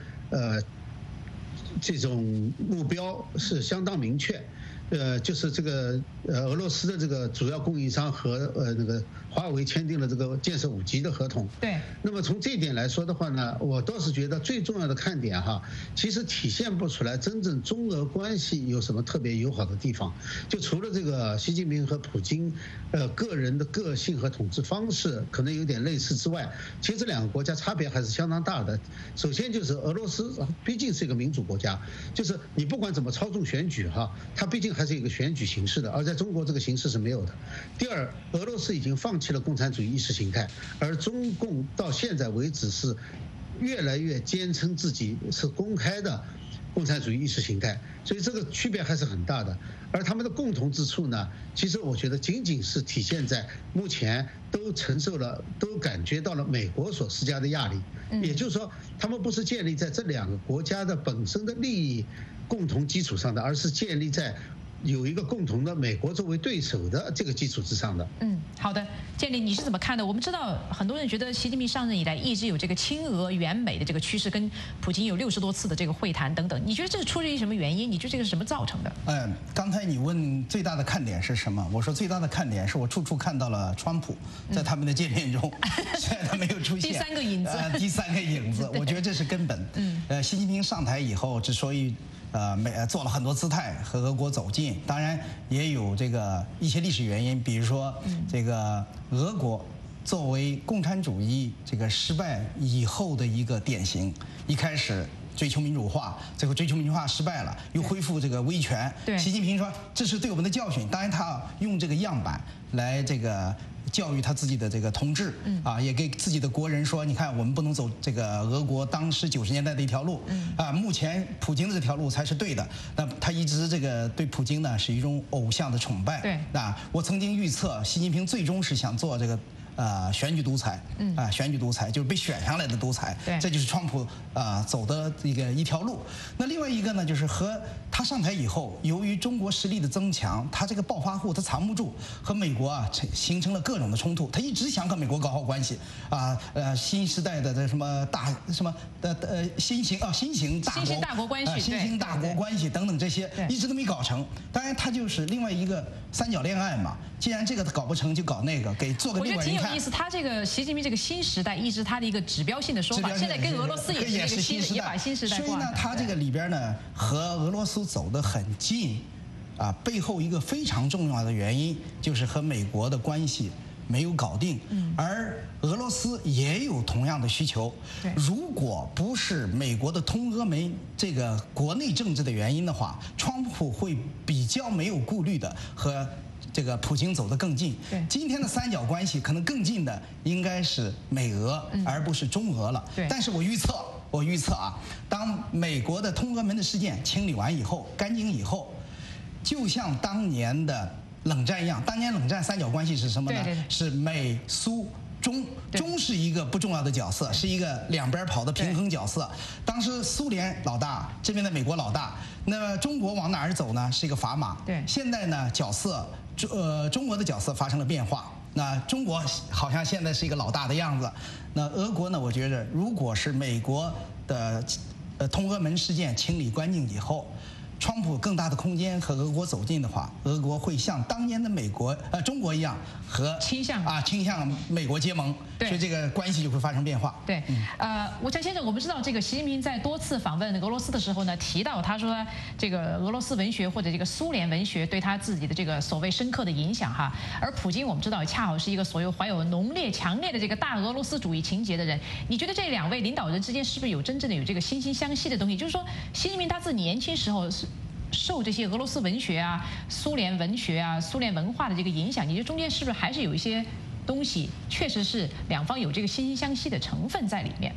这种目标是相当明确。就是这个俄罗斯的这个主要供应商和那个华为签订了这个建设5G 的合同。 对。 那么从这一点来说的话呢，我倒是觉得最重要的看点哈，其实体现不出来真正中俄关系有什么特别友好的地方。就除了这个习近平和普京个人的个性和统治方式可能有点类似之外，其实这2个国家差别还是相当大的。首先就是俄罗斯毕竟是一个民主国家，就是你不管怎么操纵选举哈，它毕竟还是一个选举形式的，而在中国这个形式是没有的。第二，俄罗斯已经放弃了共产主义意识形态，而中共到现在为止是越来越坚称自己是公开的共产主义意识形态，所以这个区别还是很大的。而他们的共同之处呢，其实我觉得仅仅是体现在目前都感觉到了美国所施加的压力，也就是说，他们不是建立在这2个国家的本身的利益共同基础上的，而是建立在有一个共同的美国作为对手的这个基础之上的。 好的，建立你是怎么看的？我们知道很多人觉得习近平上任以来一直有这个亲俄援美的这个趋势，跟普京有60多次的这个会谈等等。你觉得这是出于什么原因？你觉得这个是什么造成的？ 刚才你问最大的看点是什么？我说最大的看点是我处处看到了川普在他们的见面中，虽然他没有出现第3个影子， 第3个影子，我觉得这是根本。习近平上台以后之所以做了很多姿态和俄国走近，当然也有这个一些历史原因，比如说这个俄国作为共产主义这个失败以后的一个典型，一开始追求民主化，最后追求民主化失败了，又恢复这个威权。习近平说这是对我们的教训，当然他用这个样板来这个教育他自己的这个同志，也给自己的国人说，你看我们不能走这个俄国当时90年代的一条路，目前普京的这条路才是对的。那他一直这个对普京呢是一种偶像的崇拜。我曾经预测习近平最终是想做这个选举独裁，选举独裁就是被选上来的独裁，这就是川普走的一条路。那另外一个呢，就是和他上台以后，由于中国实力的增强，他这个暴发户他藏不住，和美国形成了各种的冲突。他一直想和美国搞好关系新时代的什么新型大国关系，新型大国关系等等这些，一直都没搞成。当然，他就是另外一个三角恋爱嘛。既然这个搞不成，就搞那个，给做个另外人看。 我觉得挺有意思。他这个习近平这个新时代一直他的一个指标性的说法，现在跟俄罗斯也是新时代，也把新时代挂。 所以呢，他这个里边呢和俄罗斯走得很近，背后一个非常重要的原因就是和美国的关系没有搞定，而俄罗斯也有同样的需求。如果不是美国的通俄门这个国内政治的原因的话，川普会比较没有顾虑的和这个普京走得更近。今天的三角关系可能更近的应该是美俄，而不是中俄了。但是我预测当美国的通俄门的事件清理完以后，干净以后，就像当年的冷战一样，当年冷战三角关系是什么呢？是美苏中，中是一个不重要的角色，是一个两边跑的平衡角色。当时苏联老大，这边的美国老大，那么中国往哪儿走呢？是一个砝码。现在呢，中国的角色发生了变化。那中国好像现在是一个老大的样子。那俄国呢？我觉得，如果是美国的通俄门事件清理干净以后，川普更大的空间和俄国走近的话，俄国会像当年的中国一样，和倾向美国结盟，所以这个关系就会发生变化。 吴强先生，我们知道这个习近平在多次访问俄罗斯的时候呢，提到他说这个俄罗斯文学或者这个苏联文学对他自己的这个所谓深刻的影响哈。而普京我们知道恰好是一个所谓怀有浓烈强烈的这个大俄罗斯主义情节的人。你觉得这两位领导人之间是不是有真正的有这个惺惺相惜的东西？就是说，习近平他自己年轻时候是受这些俄罗斯文学苏联文学苏联文化的这个影响，你觉得中间是不是还是有一些东西，确实是两方有这个惺惺相惜的成分在里面？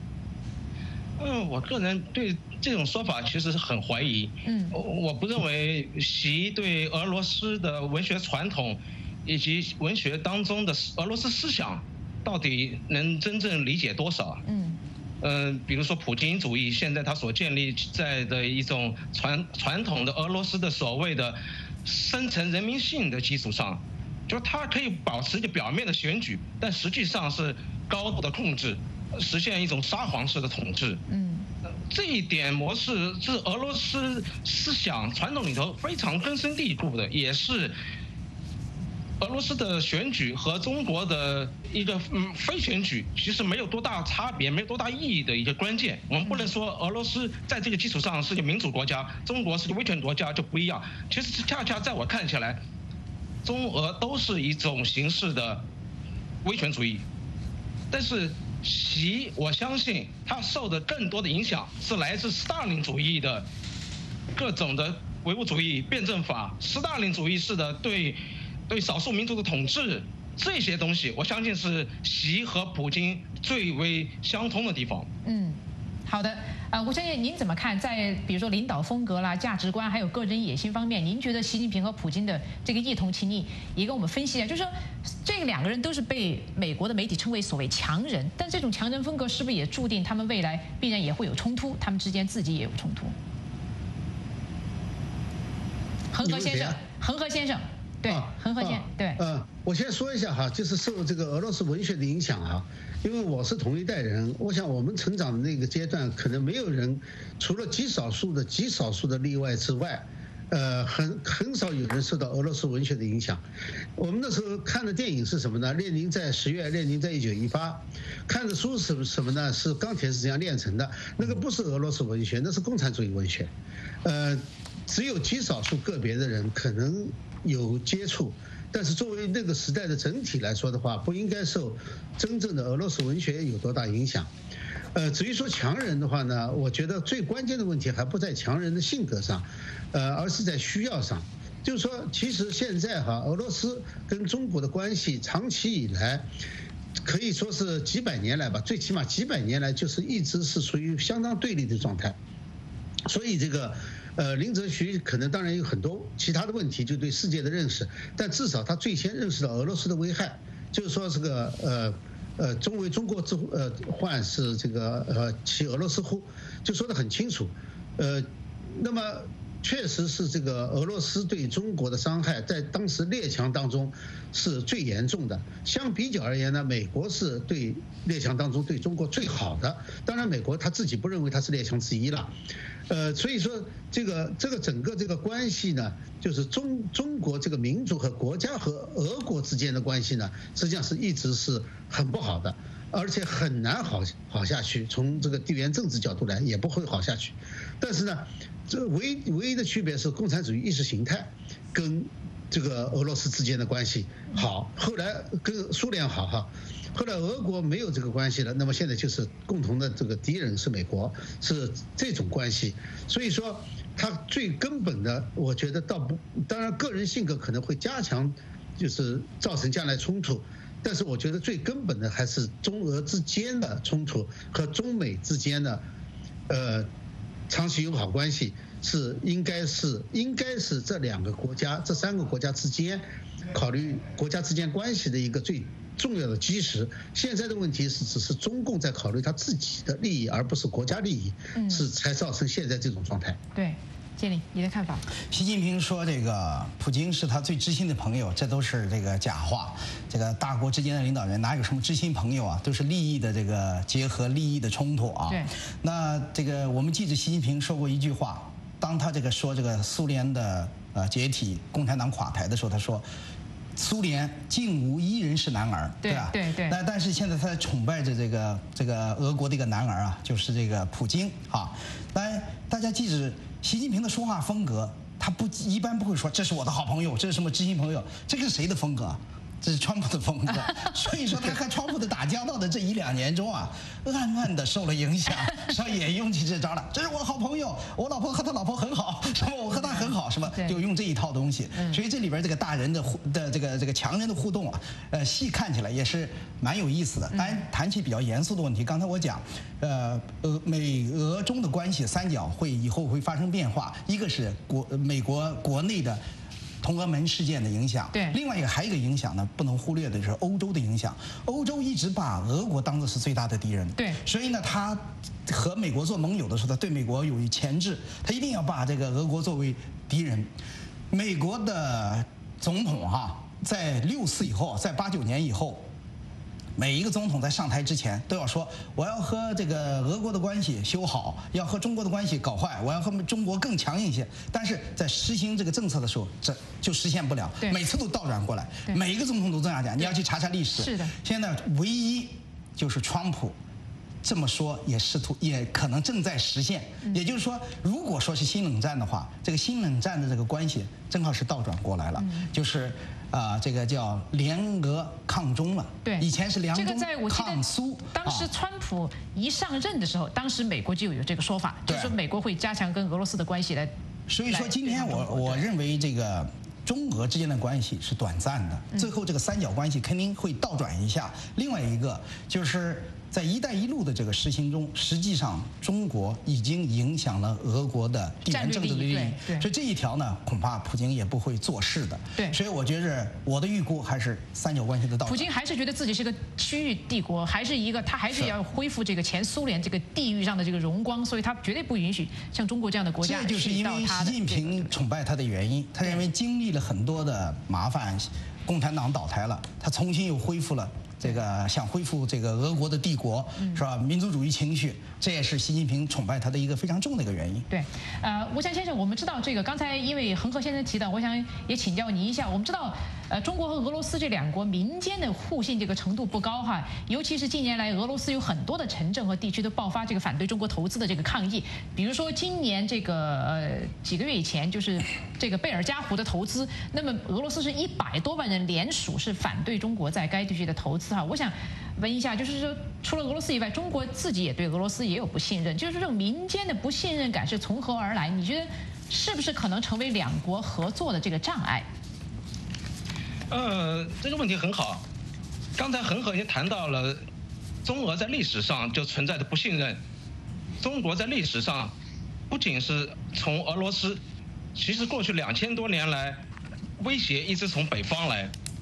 我个人对这种说法其实是很怀疑。我不认为习对俄罗斯的文学传统以及文学当中的俄罗斯思想到底能真正理解多少。比如说普京主义，现在他所建立在的一种传统的俄罗斯的所谓的深层人民性的基础上，就他可以保持一个表面的选举，但实际上是高度的控制，实现一种沙皇式的统治。这一点模式是俄罗斯思想传统里头非常根深蒂固的，也是俄罗斯的选举和中国的一个非选举其实没有多大差别，没有多大意义的一个关键。我们不能说俄罗斯在这个基础上是个民主国家，中国是个威权国家就不一样。其实恰恰在我看起来，中俄都是一种形式的威权主义。但是习，我相信他受的更多的影响是来自斯大林主义的各种的唯物主义、辩证法、斯大林主义式的对少数民族的统治，这些东西我相信是习和普京最为相通的地方。 好的，吴先生，您怎么看？在比如说领导风格啦、价值观，还有个人野心方面，您觉得习近平和普京的这个异同，请你也跟我们分析一下。就是说，这两个人都是被美国的媒体称为所谓强人，但这种强人风格是不是也注定他们未来必然也会有冲突？他们之间自己也有冲突？恒河先生。对，恒河先对。 我先说一下哈，就是受这个俄罗斯文学的影响啊，因为我是同一代人，我想我们成长的那个阶段，可能没有人除了极少数的例外之外，很少有人受到俄罗斯文学的影响。我们那时候看的电影是什么呢？列宁在10月，列宁在1918。看的书是什么呢？是《钢铁是怎样炼成的》，那个不是俄罗斯文学，那是共产主义文学。只有极少数个别的人可能有接触，但是作为那个时代的整体来说的话，不应该受真正的俄罗斯文学有多大影响。至于说强人的话呢，我觉得最关键的问题还不在强人的性格上，而是在需要上。就是说，其实现在俄罗斯跟中国的关系长期以来，可以说是几百年来吧，最起码几百年来就是一直是属于相当对立的状态。所以这个林则徐可能当然有很多其他的问题，就对世界的认识，但至少他最先认识到俄罗斯的危害， 就是说这个为中国之患是这个其俄罗斯乎，就说得很清楚。那么确实是这个俄罗斯对中国的伤害，在当时列强当中是最严重的。相比较而言呢，美国是对列强当中对中国最好的。当然，美国他自己不认为他是列强之一了。所以说这个整个这个关系呢，就是中国这个民族和国家和俄国之间的关系呢，实际上是一直是很不好的，而且很难好下去。从这个地缘政治角度来，也不会好下去。但是呢，这唯一的区别是共产主义意识形态跟这个俄罗斯之间的关系好，后来跟苏联好哈。后来俄国没有这个关系了，那么现在就是共同的这个敌人是美国，是这种关系。所以说，它最根本的，我觉得当然个人性格可能会加强，就是造成将来冲突。但是我觉得最根本的还是中俄之间的冲突和中美之间的长期友好关系应该是这两个国家、这3个国家之间考虑国家之间关系的一个最重要的基石。现在的问题是，只是中共在考虑他自己的利益，而不是国家利益，才造成现在这种状态。 对。建林，你的看法？ 习近平说这个普京是他最知心的朋友，这都是这个假话。这个大国之间的领导人哪有什么知心朋友啊？都是利益的这个结合，利益的冲突啊。 对。 那这个我们记着习近平说过一句话，当他这个说这个苏联的解体、共产党垮台的时候，他说。苏联竟无一人是男儿，对吧？ 对。 那但是现在他崇拜着这个俄国的一个男儿啊，就是这个普京啊。来，大家记着，习近平的说话风格，他一般不会说这是我的好朋友，这是什么知心朋友，这个是谁的风格？这是川普的风格。所以说他和川普的打交道的这1、2年中啊，暗暗的受了影响，所以也用起这招了。这是我好朋友，我老婆和他老婆很好，什么我和他很好，什么就用这一套东西。所以这里边这个大人的这个强人的互动啊，细看起来也是蛮有意思的。当然谈起比较严肃的问题，刚才我讲，美俄中的关系三角以后会发生变化，一个是美国国内的。同俄门事件的影响， 对， 另外一个还有一个影响呢，不能忽略的就是欧洲的影响。欧洲一直把俄国当作是最大的敌人， 对， 所以呢，他和美国做盟友的时候，他对美国有一钳制，他一定要把这个俄国作为敌人。美国的总统在64以后，在89年以后。每一个总统在上台之前都要说，我要和这个俄国的关系修好，要和中国的关系搞坏，我要和中国更强硬一些。但是在实行这个政策的时候，这就实现不了，每次都倒转过来。每一个总统都这样讲，你要去查历史。 是的。 现在唯一就是川普这么说，也可能正在实现。也就是说，如果说是新冷战的话，这个新冷战的这个关系正好是倒转过来了，就是。这个叫联俄抗中了。 对， 以前是联中抗苏。 当时川普一上任的时候，当时美国就有这个说法，就是说美国会加强跟俄罗斯的关系来。 所以说，今天我认为这个中俄之间的关系是短暂的，最后这个三角关系肯定会倒转一下。另外一个就是在“一带一路”的这个实行中，实际上中国已经影响了俄国的地缘政治的利益，所以这一条呢，恐怕普京也不会做事的。 对， 所以我觉着我的预估还是三角关系的倒转。 普京还是觉得自己是个区域帝国，还是一个他还是要恢复这个前苏联这个地域上的这个荣光，所以他绝对不允许像中国这样的国家。 这就是因为习近平崇拜他的原因，他认为经历了很多的麻烦，共产党倒台了，他重新又恢复了。这个想恢复这个俄国的帝国，是吧？民族主义情绪，这也是习近平崇拜他的一个非常重的一个原因。 对，吴强先生，我们知道这个，刚才因为恒河先生提到，我想也请教您一下。我们知道，中国和俄罗斯这两国民间的互信这个程度不高哈，尤其是近年来俄罗斯有很多的城镇和地区都爆发这个反对中国投资的这个抗议，比如说今年这个几个月以前，就是这个贝尔加湖的投资，那么俄罗斯是100多万人联署是反对中国在该地区的投资。我想问一下，就是说，除了俄罗斯以外，中国自己也对俄罗斯也有不信任，就是这种民间的不信任感是从何而来？你觉得是不是可能成为两国合作的这个障碍？ 这个问题很好。刚才恒河也谈到了，中俄在历史上就存在的不信任。中国在历史上不仅是从俄罗斯，其实过去2000多年来，威胁一直从北方来。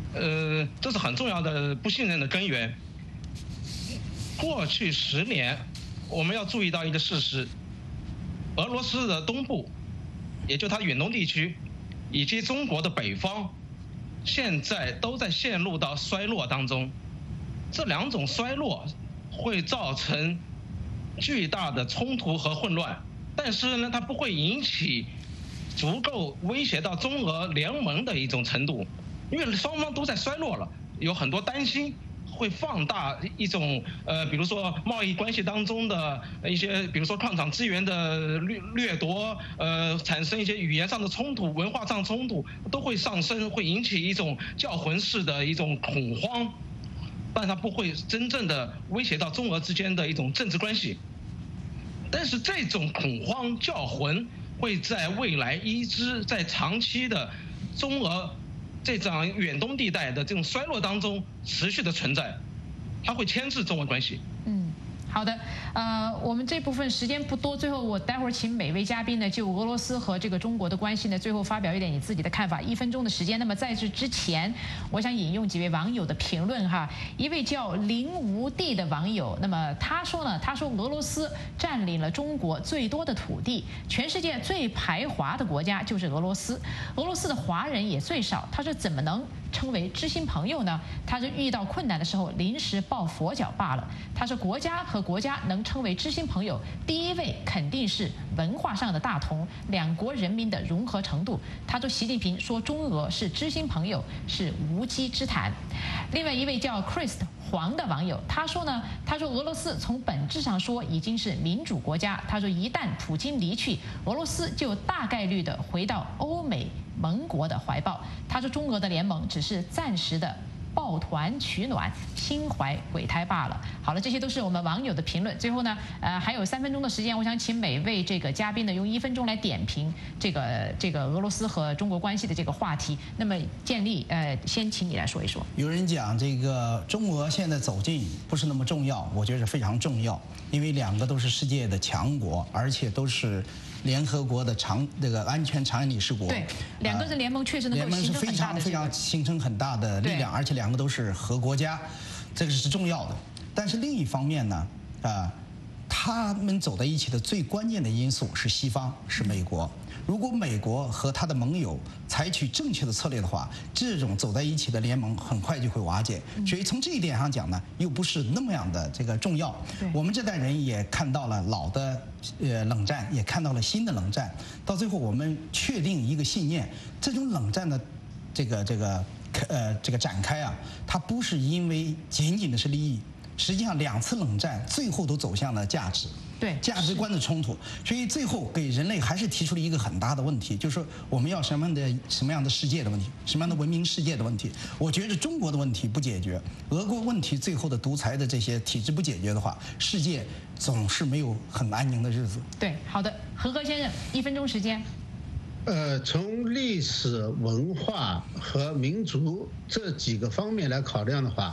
这是很重要的不信任的根源。过去10年，我们要注意到一个事实：俄罗斯的东部，也就它远东地区，以及中国的北方，现在都在陷入到衰落当中。这两种衰落会造成巨大的冲突和混乱，但是呢，它不会引起足够威胁到中俄联盟的一种程度，因为双方都在衰落了，有很多担心会放大一种比如说贸易关系当中的一些，比如说矿产资源的掠夺，产生一些语言上的冲突、文化上冲突都会上升，会引起一种教魂式的一种恐慌，但它不会真正的威胁到中俄之间的一种政治关系。但是这种恐慌教魂会在未来在长期的中俄这场远东地带的这种衰落当中持续的存在，它会牵制中俄关系。 好的，我们这部分时间不多，最后我待会儿请每位嘉宾呢就俄罗斯和这个中国的关系呢，最后发表一点你自己的看法，1分钟的时间。那么在这之前，我想引用几位网友的评论哈。一位叫林无地的网友，那么他说俄罗斯占领了中国最多的土地，全世界最排华的国家就是俄罗斯，俄罗斯的华人也最少，他说怎么能称为知心朋友呢？他说遇到困难的时候临时抱佛脚罢了。他说国家和国家能称为知心朋友，第一位肯定是文化上的大同，两国人民的融合程度。他说习近平说中俄是知心朋友是无稽之谈。另外一位叫 Chris 黄的网友，他说俄罗斯从本质上说已经是民主国家。他说一旦普京离去，俄罗斯就大概率的回到欧美盟国的怀抱。他说中俄的联盟只是暂时的抱团取暖、心怀鬼胎罢了。好了，这些都是我们网友的评论。最后呢，还有3分钟的时间，我想请每位这个嘉宾呢用1分钟来点评这个俄罗斯和中国关系的这个话题。那么建立，先请你来说一说。 有人讲这个中俄现在走近不是那么重要，我觉得非常重要，因为两个都是世界的强国，而且都是联合国的安全常任理事国。对， 两个的联盟确实能够形成很大的非常形成很大的力量，而且两个都是核国家，这个是重要的。但是另一方面呢，他们走在一起的最关键的因素是西方，是美国。如果美国和他的盟友采取正确的策略的话，这种走在一起的联盟很快就会瓦解。所以从这一点上讲呢，又不是那么样的这个重要。我们这代人也看到了老的冷战，也看到了新的冷战，到最后我们确定一个信念：这种冷战的这个展开啊，它不是因为仅仅的是利益。实际上2次冷战最后都走向了价值，价值观的冲突，所以最后给人类还是提出了一个很大的问题，就是说我们要什么样的世界的问题，什么样的文明世界的问题。我觉得中国的问题不解决，俄国问题最后的独裁的这些体制不解决的话，世界总是没有很安宁的日子。 对，好的，何先生，1分钟时间。 从历史文化和民族这几个方面来考量的话，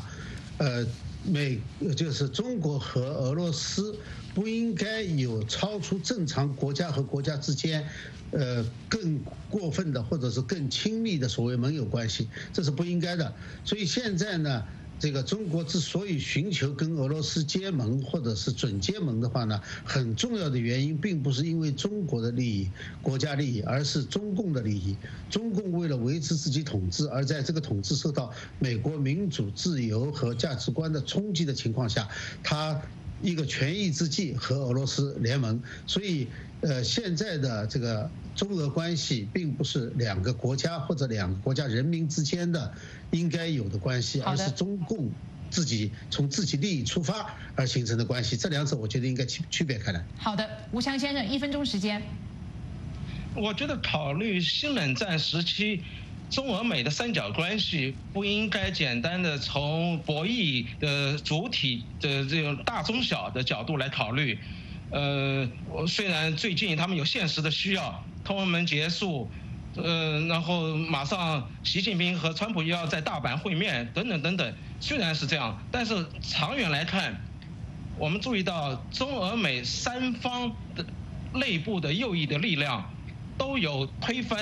就是中国和俄罗斯不应该有超出正常国家和国家之间更过分的或者是更亲密的所谓盟友关系，这是不应该的。所以现在呢，这个中国之所以寻求跟俄罗斯结盟或者是准结盟的话呢，很重要的原因并不是因为中国的利益、国家利益，而是中共的利益。中共为了维持自己统治，而在这个统治受到美国民主、自由和价值观的冲击的情况下，他一个权宜之计和俄罗斯联盟。所以现在的这个中俄关系并不是2个国家或者2个国家人民之间的应该有的关系，而是中共自己从自己利益出发而形成的关系。这2者我觉得应该区别开来。 好的，吴强先生，1分钟时间。 我觉得考虑新冷战时期中俄美的三角关系，不应该简单的从博弈的主体的这种大中小的角度来考虑。虽然最近他们有现实的需要，通俄门结束，然后马上习近平和川普又要在大阪会面，等等等等，虽然是这样，但是长远来看，我们注意到中俄美3方的内部的右翼的力量都有推翻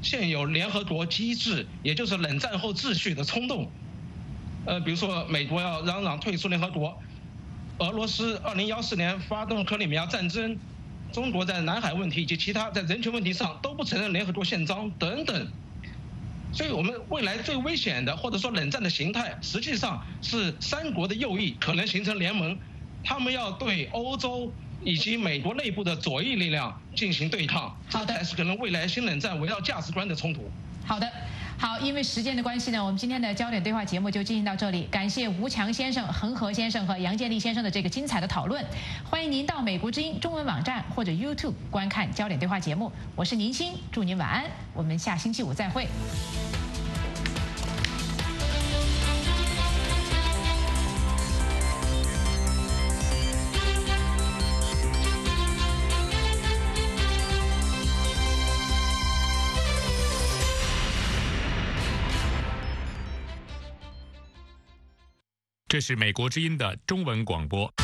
现有联合国机制，也就是冷战后秩序的冲动。比如说美国要嚷嚷退出联合国，俄罗斯2014年发动克里米亚战争，中国在南海问题以及其他在人权问题上都不承认联合国宪章等等。所以我们未来最危险的或者说冷战的形态，实际上是3国的右翼可能形成联盟，他们要对欧洲以及美国内部的左翼力量进行对抗，这才是可能未来新冷战围绕价值观的冲突。 好的。好，因为时间的关系呢，我们今天的焦点对话节目就进行到这里。感谢吴强先生、恒河先生和杨建立先生的这个精彩的讨论。欢迎您到美国之音中文网站或者 YouTube 观看焦点对话节目。我是宁欣，祝您晚安，我们下星期5再会。 这是美国之音的中文广播。